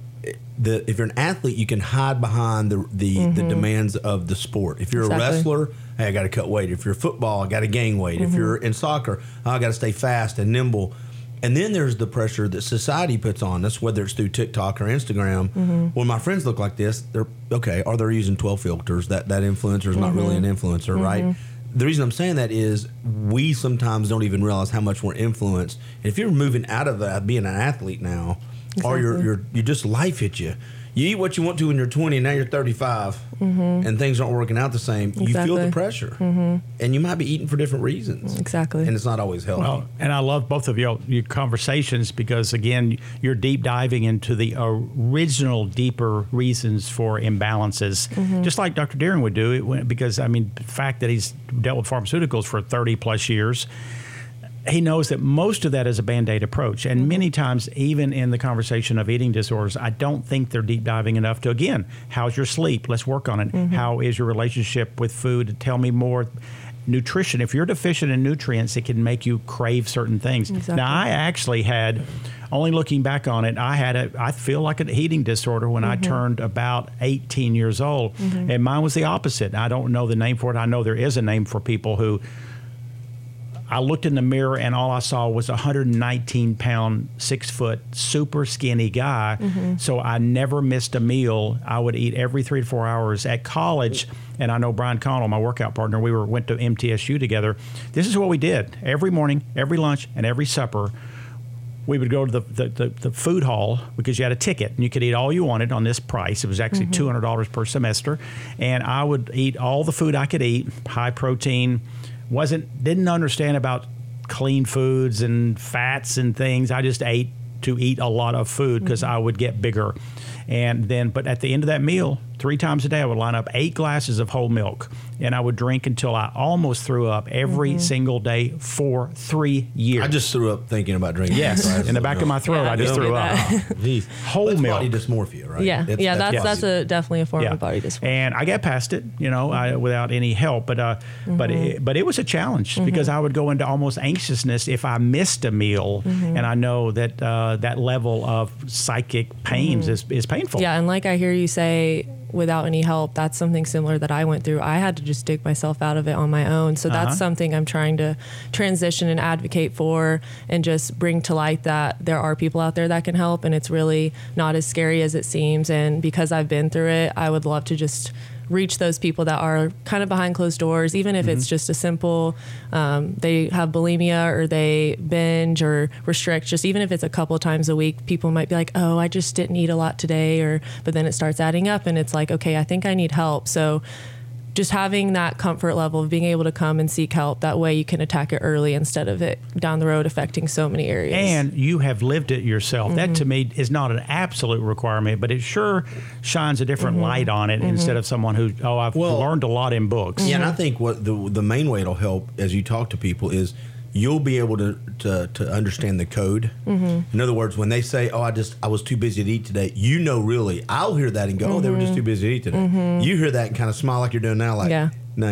if you're an athlete, you can hide behind the demands of the sport. If you're a wrestler, hey, I got to cut weight. If you're football, I got to gain weight. If you're in soccer, I got to stay fast and nimble. And then there's the pressure that society puts on us, whether it's through TikTok or Instagram. Well, my friends look like this. They're okay. Are they using 12 filters? That influencer is not really an influencer, right? The reason I'm saying that is we sometimes don't even realize how much we're influenced. And if you're moving out of being an athlete now, or you just life hits you. You eat what you want to when you're 20, and now you're 35, and things aren't working out the same. You feel the pressure, and you might be eating for different reasons. Exactly. And it's not always healthy. Well, and I love both of your conversations because, again, you're deep diving into the original, deeper reasons for imbalances, just like Dr. Deering would do. Because, I mean, the fact that he's dealt with pharmaceuticals for 30-plus years, he knows that most of that is a Band-Aid approach. And many times, even in the conversation of eating disorders, I don't think they're deep diving enough to, again, how's your sleep? Let's work on it. How is your relationship with food? Tell me more. Nutrition. If you're deficient in nutrients, it can make you crave certain things. Exactly. Now, I actually had, only looking back on it, I feel like an eating disorder when I turned about 18 years old. And mine was the opposite. I don't know the name for it. I know there is a name for people who, I looked in the mirror and all I saw was a 119-pound, 6-foot, super skinny guy. So I never missed a meal. I would eat every 3 to 4 hours. At college, and I know Brian Connell, my workout partner, we went to MTSU together. This is what we did. Every morning, every lunch, and every supper, we would go to the food hall because you had a ticket and you could eat all you wanted on this price. It was actually $200 per semester. And I would eat all the food I could eat, high protein, didn't understand about clean foods and fats and things. I just ate to eat a lot of food because I would get bigger. And then, but at the end of that meal, 3 times a day, I would line up 8 glasses of whole milk, and I would drink until I almost threw up every single day for 3 years. I just threw up thinking about drinking. Yes, in the back of my throat, I just threw up. Whole that's milk. Body dysmorphia, right? Yeah, that's definitely a form of body dysmorphia. And I got past it, without any help. But it was a challenge because I would go into almost anxiousness if I missed a meal, and I know that that level of psychic pains is painful. Yeah, and like I hear you say, without any help. That's something similar that I went through. I had to just dig myself out of it on my own. So that's something I'm trying to transition and advocate for, and just bring to light that there are people out there that can help, and it's really not as scary as it seems. And because I've been through it, I would love to just reach those people that are kind of behind closed doors, even if it's just a simple, they have bulimia or they binge or restrict, just even if it's a couple times a week, people might be like, oh, I just didn't eat a lot today, but then it starts adding up and it's like, okay, I think I need help. So just having that comfort level of being able to come and seek help, that way you can attack it early instead of it down the road affecting so many areas. And you have lived it yourself. That to me is not an absolute requirement, but it sure shines a different light on it instead of someone who, I've learned a lot in books. Yeah, and I think what the main way it'll help as you talk to people is you'll be able to understand the code. In other words, when they say, oh, I was too busy to eat today, really, I'll hear that and go, oh, they were just too busy to eat today. You hear that and kind of smile like you're doing now, like, no,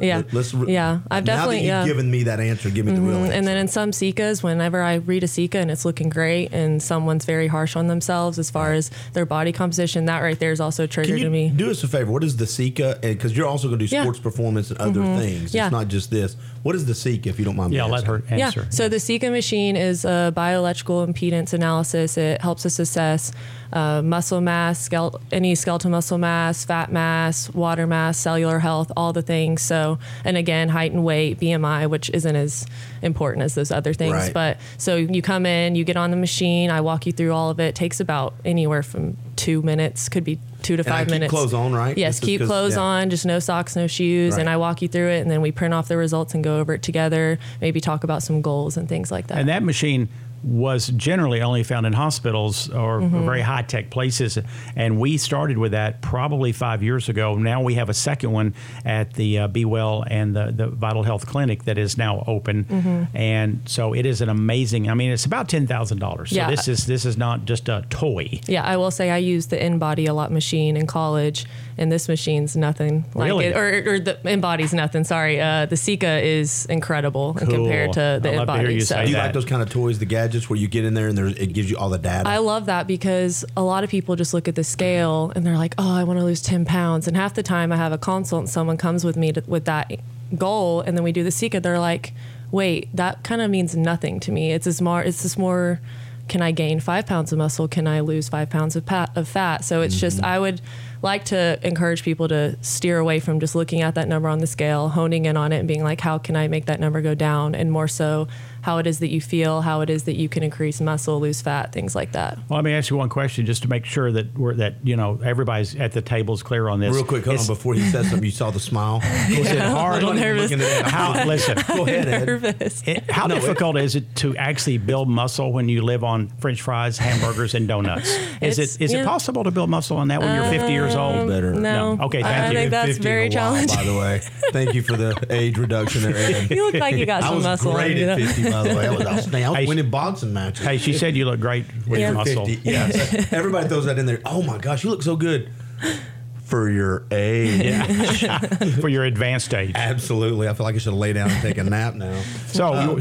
I've definitely, now that you've given me that answer, give me the real answer. And then in some SICAs, whenever I read a SICA and it's looking great and someone's very harsh on themselves as far as their body composition, that right there is also a trigger to me. Do us a favor. What is the SICA? Because you're also going to do sports performance and other things. It's not just this. What is the SICA, if you don't mind me asking? Let her answer. Yeah, so the SICA machine is a bioelectrical impedance analysis. It helps us assess muscle mass, any skeletal muscle mass, fat mass, water mass, cellular health, all the things. So, and again, height and weight, BMI, which isn't as important as those other things. Right. But so you come in, you get on the machine, I walk you through all of it. It takes about anywhere from 2 minutes, could be 2 to 5 minutes. Keep clothes on, right? Yes, keep clothes on, just no socks, no shoes. Right. And I walk you through it, and then we print off the results and go over it together, maybe talk about some goals and things like that. And that machine was generally only found in hospitals or very high-tech places. And we started with that probably 5 years ago. Now we have a second one at the Be Well and the Vital Health Clinic that is now open. And so it is an amazing, it's about $10,000. So this is not just a toy. Yeah, I will say I used the InBody a lot machine in college, and this machine's nothing like it. Or the InBody's nothing, sorry. The SICA is incredible compared to the InBody. Do you like those kind of toys, the gadgets, where you get in there and it gives you all the data? I love that because a lot of people just look at the scale and they're like, oh, I want to lose 10 pounds. And half the time I have a consult and someone comes with me with that goal, and then we do the SICA. They're like, wait, that kind of means nothing to me. It's just more, can I gain 5 pounds of muscle? Can I lose 5 pounds of fat? So it's just, I would like to encourage people to steer away from just looking at that number on the scale, honing in on it and being like, how can I make that number go down? And more so how it is that you feel, how it is that you can increase muscle, lose fat, things like that. Well, let me ask you one question just to make sure that everybody's at the table's clear on this. Real quick, hold on, before he says something, you saw the smile? Is it hard? A little nervous. Listen, go ahead, Ed. How difficult is it to actually build muscle when you live on French fries, hamburgers, and donuts? Is it possible to build muscle on that when you're 50 years old? Better. No. Okay, thank you. I think that's very challenging. By the way, thank you for the age reduction there, Ed. You look like you got some muscle. I was great at 50, by the way. I was winning boxing matches. Hey, she said you look great with your muscle. 50, yeah. So everybody throws that in there. Oh my gosh, you look so good. For your age. For your advanced age. Absolutely. I feel like I should lay down and take a nap now. So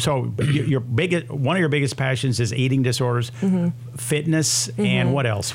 one of your biggest passions is eating disorders, fitness, and what else?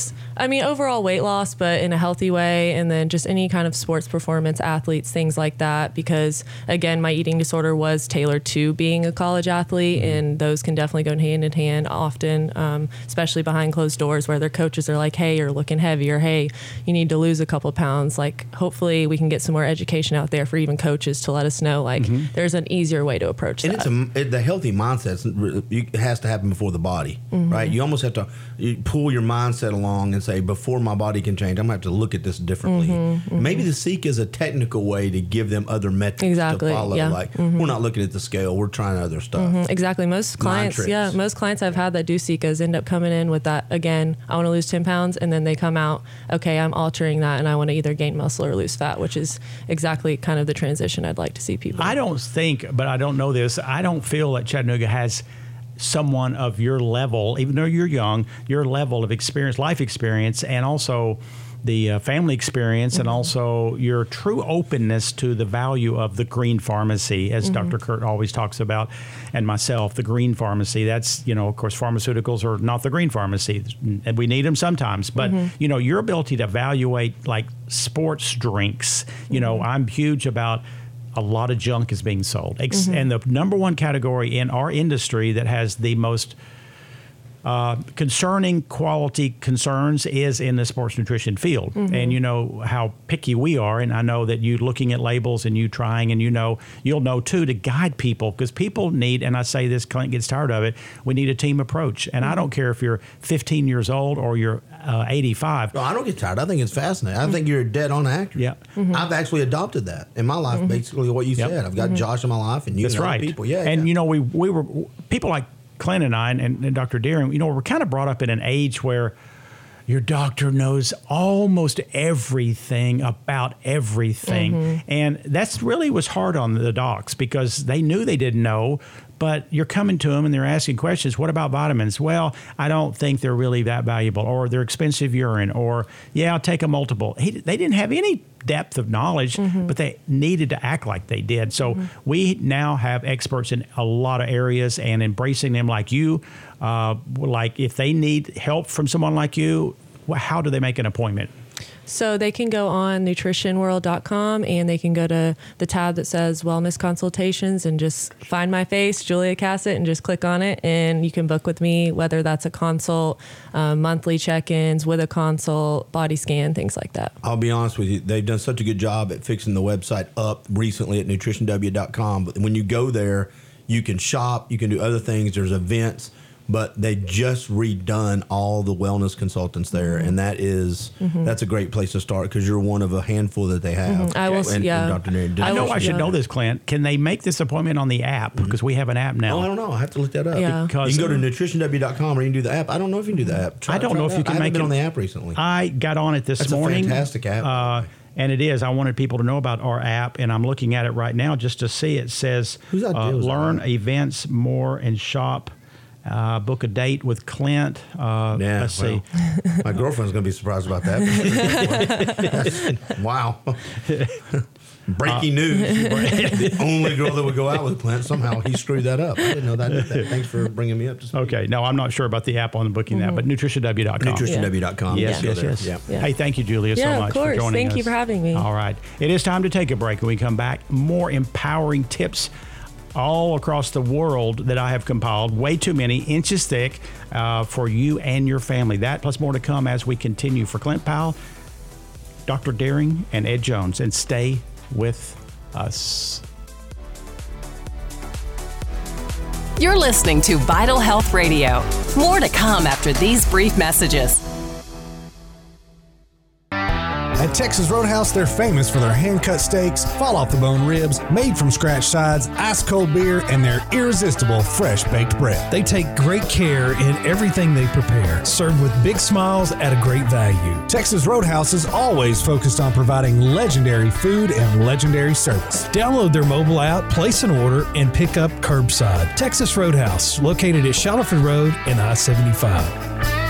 Overall weight loss, but in a healthy way, and then just any kind of sports performance, athletes, things like that. Because again, my eating disorder was tailored to being a college athlete, and those can definitely go hand in hand often, especially behind closed doors where their coaches are like, hey, you're looking heavy, or hey, you need to lose a couple of pounds. Like, hopefully we can get some more education out there for even coaches to let us know, like, there's an easier way to approach that. And the healthy mindset has to happen before the body, right? You almost have to pull your mindset along and say, before my body can change, I'm going to have to look at this differently. Maybe the SICA is a technical way to give them other metrics to follow. Yeah. Like, we're not looking at the scale, we're trying other stuff. Exactly. Most clients I've had that do SICAs end up coming in with that, again, I want to lose 10 pounds, and then they come out, okay, I'm altering that, and I want to either gain muscle or lose fat, which is exactly kind of the transition I'd like to see people. I don't think, but I don't know this, I don't feel that Chattanooga has someone of your level, even though you're young, your level of experience, life experience, and also the family experience and also your true openness to the value of the green pharmacy, as Dr. Kurt always talks about, and myself, the green pharmacy. That's, of course, pharmaceuticals are not the green pharmacy, and we need them sometimes. But, your ability to evaluate like sports drinks, I'm huge about a lot of junk is being sold. And the number one category in our industry that has the most concerning quality concerns is in the sports nutrition field. And you know how picky we are, and I know that you looking at labels and you trying, and you'll know too, to guide people, because people need, and I say this, Clint gets tired of it, we need a team approach. And I don't care if you're 15 years old or you're 85. No, I don't get tired. I think it's fascinating. I think you're dead on accurate. Yeah. I've actually adopted that in my life, basically what you said. I've got Josh in my life and you and other people. Yeah. And we were people like Clint and I and Dr. Deering, we're kind of brought up in an age where your doctor knows almost everything about everything. And that's really was hard on the docs, because they knew they didn't know, but you're coming to them and they're asking questions. What about vitamins? Well, I don't think they're really that valuable, or they're expensive urine, or I'll take a multiple. They didn't have any depth of knowledge, but they needed to act like they did. So we now have experts in a lot of areas, and embracing them like you. Like if they need help from someone like you, how do they make an appointment? So they can go on nutritionworld.com and they can go to the tab that says wellness consultations and just find my face, Julia Cassett, and just click on it. And you can book with me, whether that's a consult, monthly check-ins with a consult, body scan, things like that. I'll be honest with you. They've done such a good job at fixing the website up recently at nutritionw.com. But when you go there, you can shop, you can do other things. There's events. But they just redone all the wellness consultants there, and that's a great place to start, because you're one of a handful that they have. I will, and Dr. Deering, I know I should know this, Clint. Can they make this appointment on the app? Because we have an app now. Oh, I don't know. I have to look that up. Yeah. Because you can go to nutritionw.com, or you can do the app. I don't know if you can do the app. I don't know if you can I haven't make been it on the app recently. I got on it this morning. It's a fantastic app. And it is. I wanted people to know about our app, and I'm looking at it right now just to see. It says, learn events more and shop. Book a date with Clint. Let's see. My girlfriend's going to be surprised about that. Wow. Breaking news. The only girl that would go out with Clint, somehow he screwed that up. I didn't know that. Thanks for bringing me up to speed. Okay. No, I'm not sure about the app on the booking that, but nutritionw.com. Nutritionw.com. Yes. Yeah. Hey, thank you, Julia, so much for joining us. Thank you for having me. All right. It is time to take a break. When we come back, more empowering tips all across the world that I have compiled, way too many, inches thick, for you and your family. That plus more to come as we continue. For Clint Powell, Dr. Deering, and Ed Jones. And stay with us. You're listening to Vital Health Radio. More to come after these brief messages. At Texas Roadhouse, they're famous for their hand-cut steaks, fall-off-the-bone ribs, made-from-scratch sides, ice-cold beer, and their irresistible fresh-baked bread. They take great care in everything they prepare, served with big smiles at a great value. Texas Roadhouse is always focused on providing legendary food and legendary service. Download their mobile app, place an order, and pick up curbside. Texas Roadhouse, located at Shallowford Road and I-75.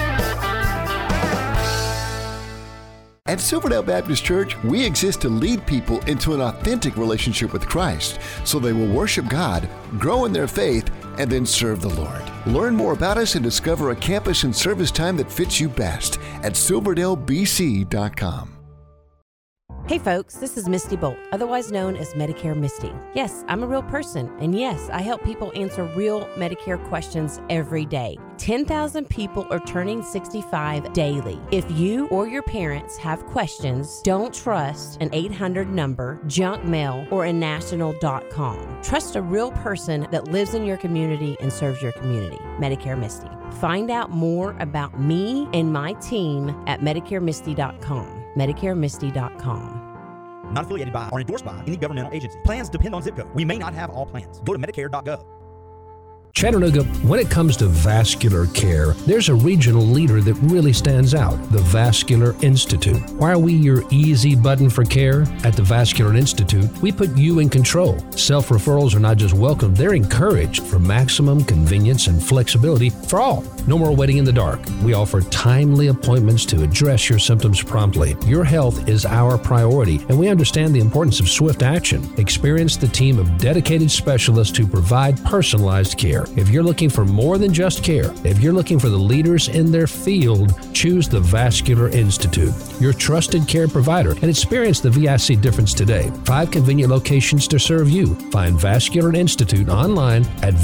At Silverdale Baptist Church, we exist to lead people into an authentic relationship with Christ so they will worship God, grow in their faith, and then serve the Lord. Learn more about us and discover a campus and service time that fits you best at silverdalebc.com. Hey folks, this is Misty Bolt, otherwise known as Medicare Misty. Yes, I'm a real person, and yes, I help people answer real Medicare questions every day. 10,000 people are turning 65 daily. If you or your parents have questions, don't trust an 800 number, junk mail, or a national.com. Trust a real person that lives in your community and serves your community. Medicare Misty. Find out more about me and my team at MedicareMisty.com. MedicareMisty.com. Not affiliated by or endorsed by any governmental agency. Plans depend on zip code. We may not have all plans. Go to Medicare.gov. Chattanooga, when it comes to vascular care, there's a regional leader that really stands out, the Vascular Institute. Why are we your easy button for care? At the Vascular Institute, we put you in control. Self-referrals are not just welcome, they're encouraged for maximum convenience and flexibility for all. No more waiting in the dark. We offer timely appointments to address your symptoms promptly. Your health is our priority, and we understand the importance of swift action. Experience the team of dedicated specialists who provide personalized care. If you're looking for more than just care, if you're looking for the leaders in their field, choose the Vascular Institute, your trusted care provider, and experience the VIC difference today. 5 convenient locations to serve you. Find Vascular Institute online at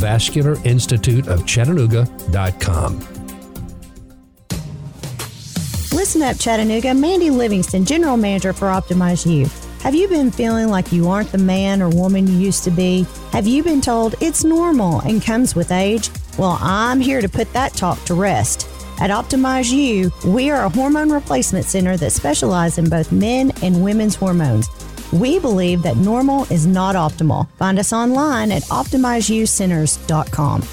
vascularinstituteofchattanooga.com. Listen up, Chattanooga. Mandy Livingston, General Manager for Optimize You. Have you been feeling like you aren't the man or woman you used to be? Have you been told it's normal and comes with age? Well, I'm here to put that talk to rest. At Optimize You, we are a hormone replacement center that specializes in both men and women's hormones. We believe that normal is not optimal. Find us online at OptimizeYouCenters.com.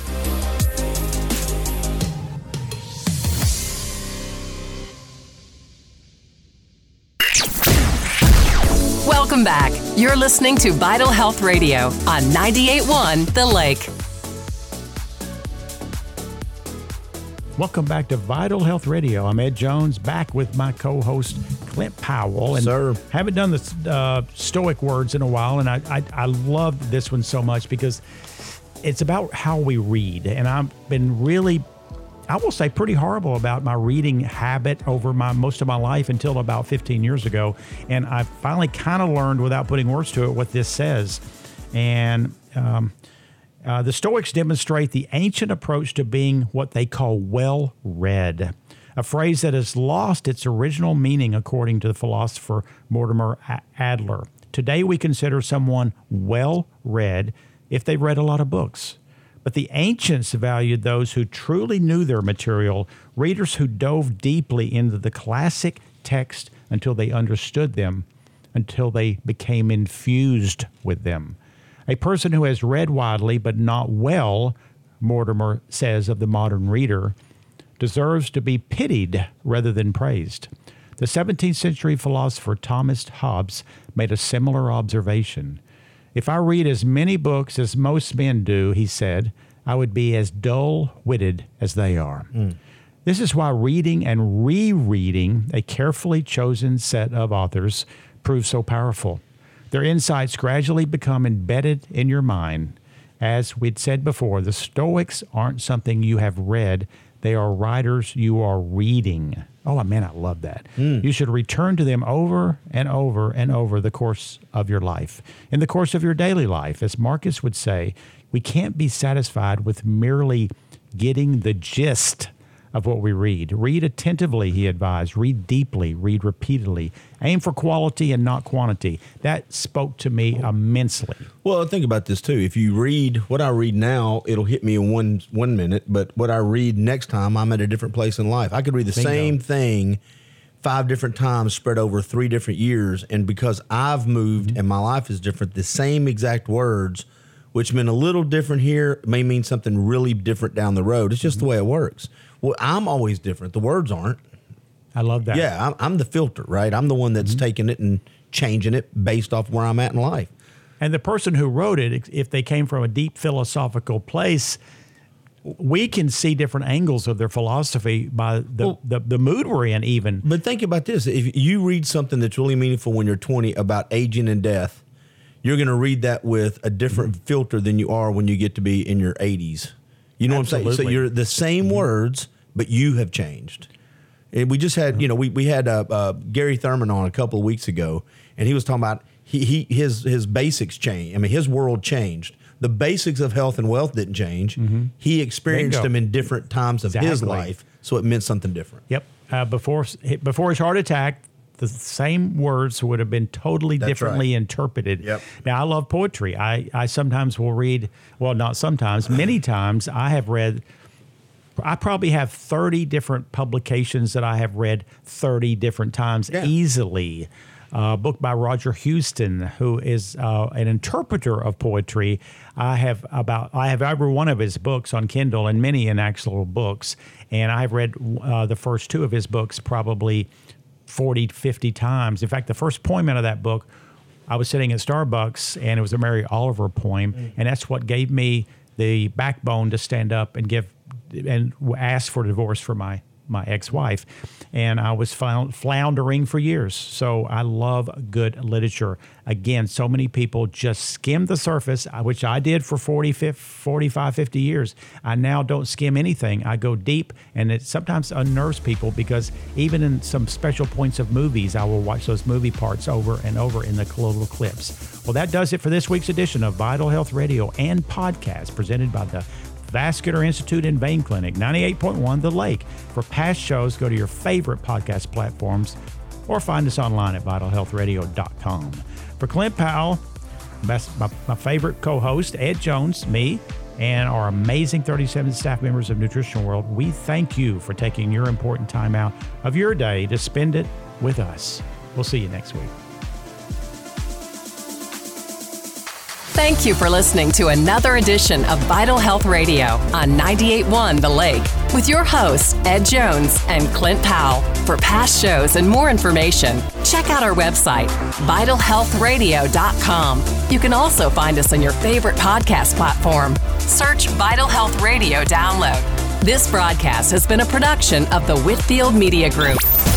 Welcome back. You're listening to Vital Health Radio on 98.1 The Lake. Welcome back to Vital Health Radio. I'm Ed Jones, back with my co-host Clint Powell. And haven't done the Stoic words in a while, and I love this one so much because it's about how we read. And I've been really, I will say, pretty horrible about my reading habit over most of my life until about 15 years ago. And I finally kind of learned, without putting words to it, what this says. And the Stoics demonstrate the ancient approach to being what they call well-read, a phrase that has lost its original meaning, according to the philosopher Mortimer Adler. Today, we consider someone well-read if they've read a lot of books. But the ancients valued those who truly knew their material, readers who dove deeply into the classic text until they understood them, until they became infused with them. A person who has read widely but not well, Mortimer says of the modern reader, deserves to be pitied rather than praised. The 17th century philosopher Thomas Hobbes made a similar observation. If I read as many books as most men do, he said, I would be as dull-witted as they are. This is why reading and rereading a carefully chosen set of authors proves so powerful. Their insights gradually become embedded in your mind. As we'd said before, the Stoics aren't something you have read. They are writers you are reading. Oh, man, I love that. You should return to them over and over and over the course of your life. In the course of your daily life, as Marcus would say, we can't be satisfied with merely getting the gist of what we read. Read attentively, he advised. Read deeply. Read repeatedly. Aim for quality and not quantity. That spoke to me immensely. Well, think about this, too. If you read what I read now, it'll hit me in one minute. But what I read next time, I'm at a different place in life. I could read the same thing 5 different times spread over 3 different years. And because I've moved and my life is different, the same exact words, which meant a little different here, may mean something really different down the road. It's just the way it works. Well, I'm always different. The words aren't. I love that. Yeah, I'm the filter, right? I'm the one that's taking it and changing it based off where I'm at in life. And the person who wrote it, if they came from a deep philosophical place, we can see different angles of their philosophy by the mood we're in even. But think about this. If you read something that's really meaningful when you're 20 about aging and death, you're going to read that with a different filter than you are when you get to be in your 80s. You know what I'm saying? So you're the same words, but you have changed. And we just had, we had Gary Thurman on a couple of weeks ago, and he was talking about his basics changed. I mean, his world changed. The basics of health and wealth didn't change. He experienced them in different times of his life, so it meant something different. Yep. Before his heart attack, the same words would have been totally differently interpreted. Yep. Now, I love poetry. I sometimes will read, well, not sometimes, many times I have read, I probably have 30 different publications that I have read 30 different times easily. a book by Roger Houston, who is an interpreter of poetry. I have every one of his books on Kindle and many in actual books, and I've read the first two of his books probably 40, 50 times. In fact, the first poem out of that book, I was sitting at Starbucks, and it was a Mary Oliver poem, and that's what gave me the backbone to stand up and ask for divorce for my ex-wife. And I was floundering for years. So I love good literature. Again, so many people just skim the surface, which I did for 45, 50 years. I now don't skim anything. I go deep, and it sometimes unnerves people because even in some special points of movies, I will watch those movie parts over and over in the little clips. Well, that does it for this week's edition of Vital Health Radio and Podcast, presented by the Vascular Institute and Vein Clinic, 98.1 The Lake. For past shows, go to your favorite podcast platforms or find us online at vitalhealthradio.com. For Clint Powell, my favorite co-host, Ed Jones, me, and our amazing 37 staff members of Nutritional World, we thank you for taking your important time out of your day to spend it with us. We'll see you next week. Thank you for listening to another edition of Vital Health Radio on 98.1 The Lake with your hosts, Ed Jones and Clint Powell. For past shows and more information, check out our website, vitalhealthradio.com. You can also find us on your favorite podcast platform. Search Vital Health Radio Download. This broadcast has been a production of the Whitfield Media Group.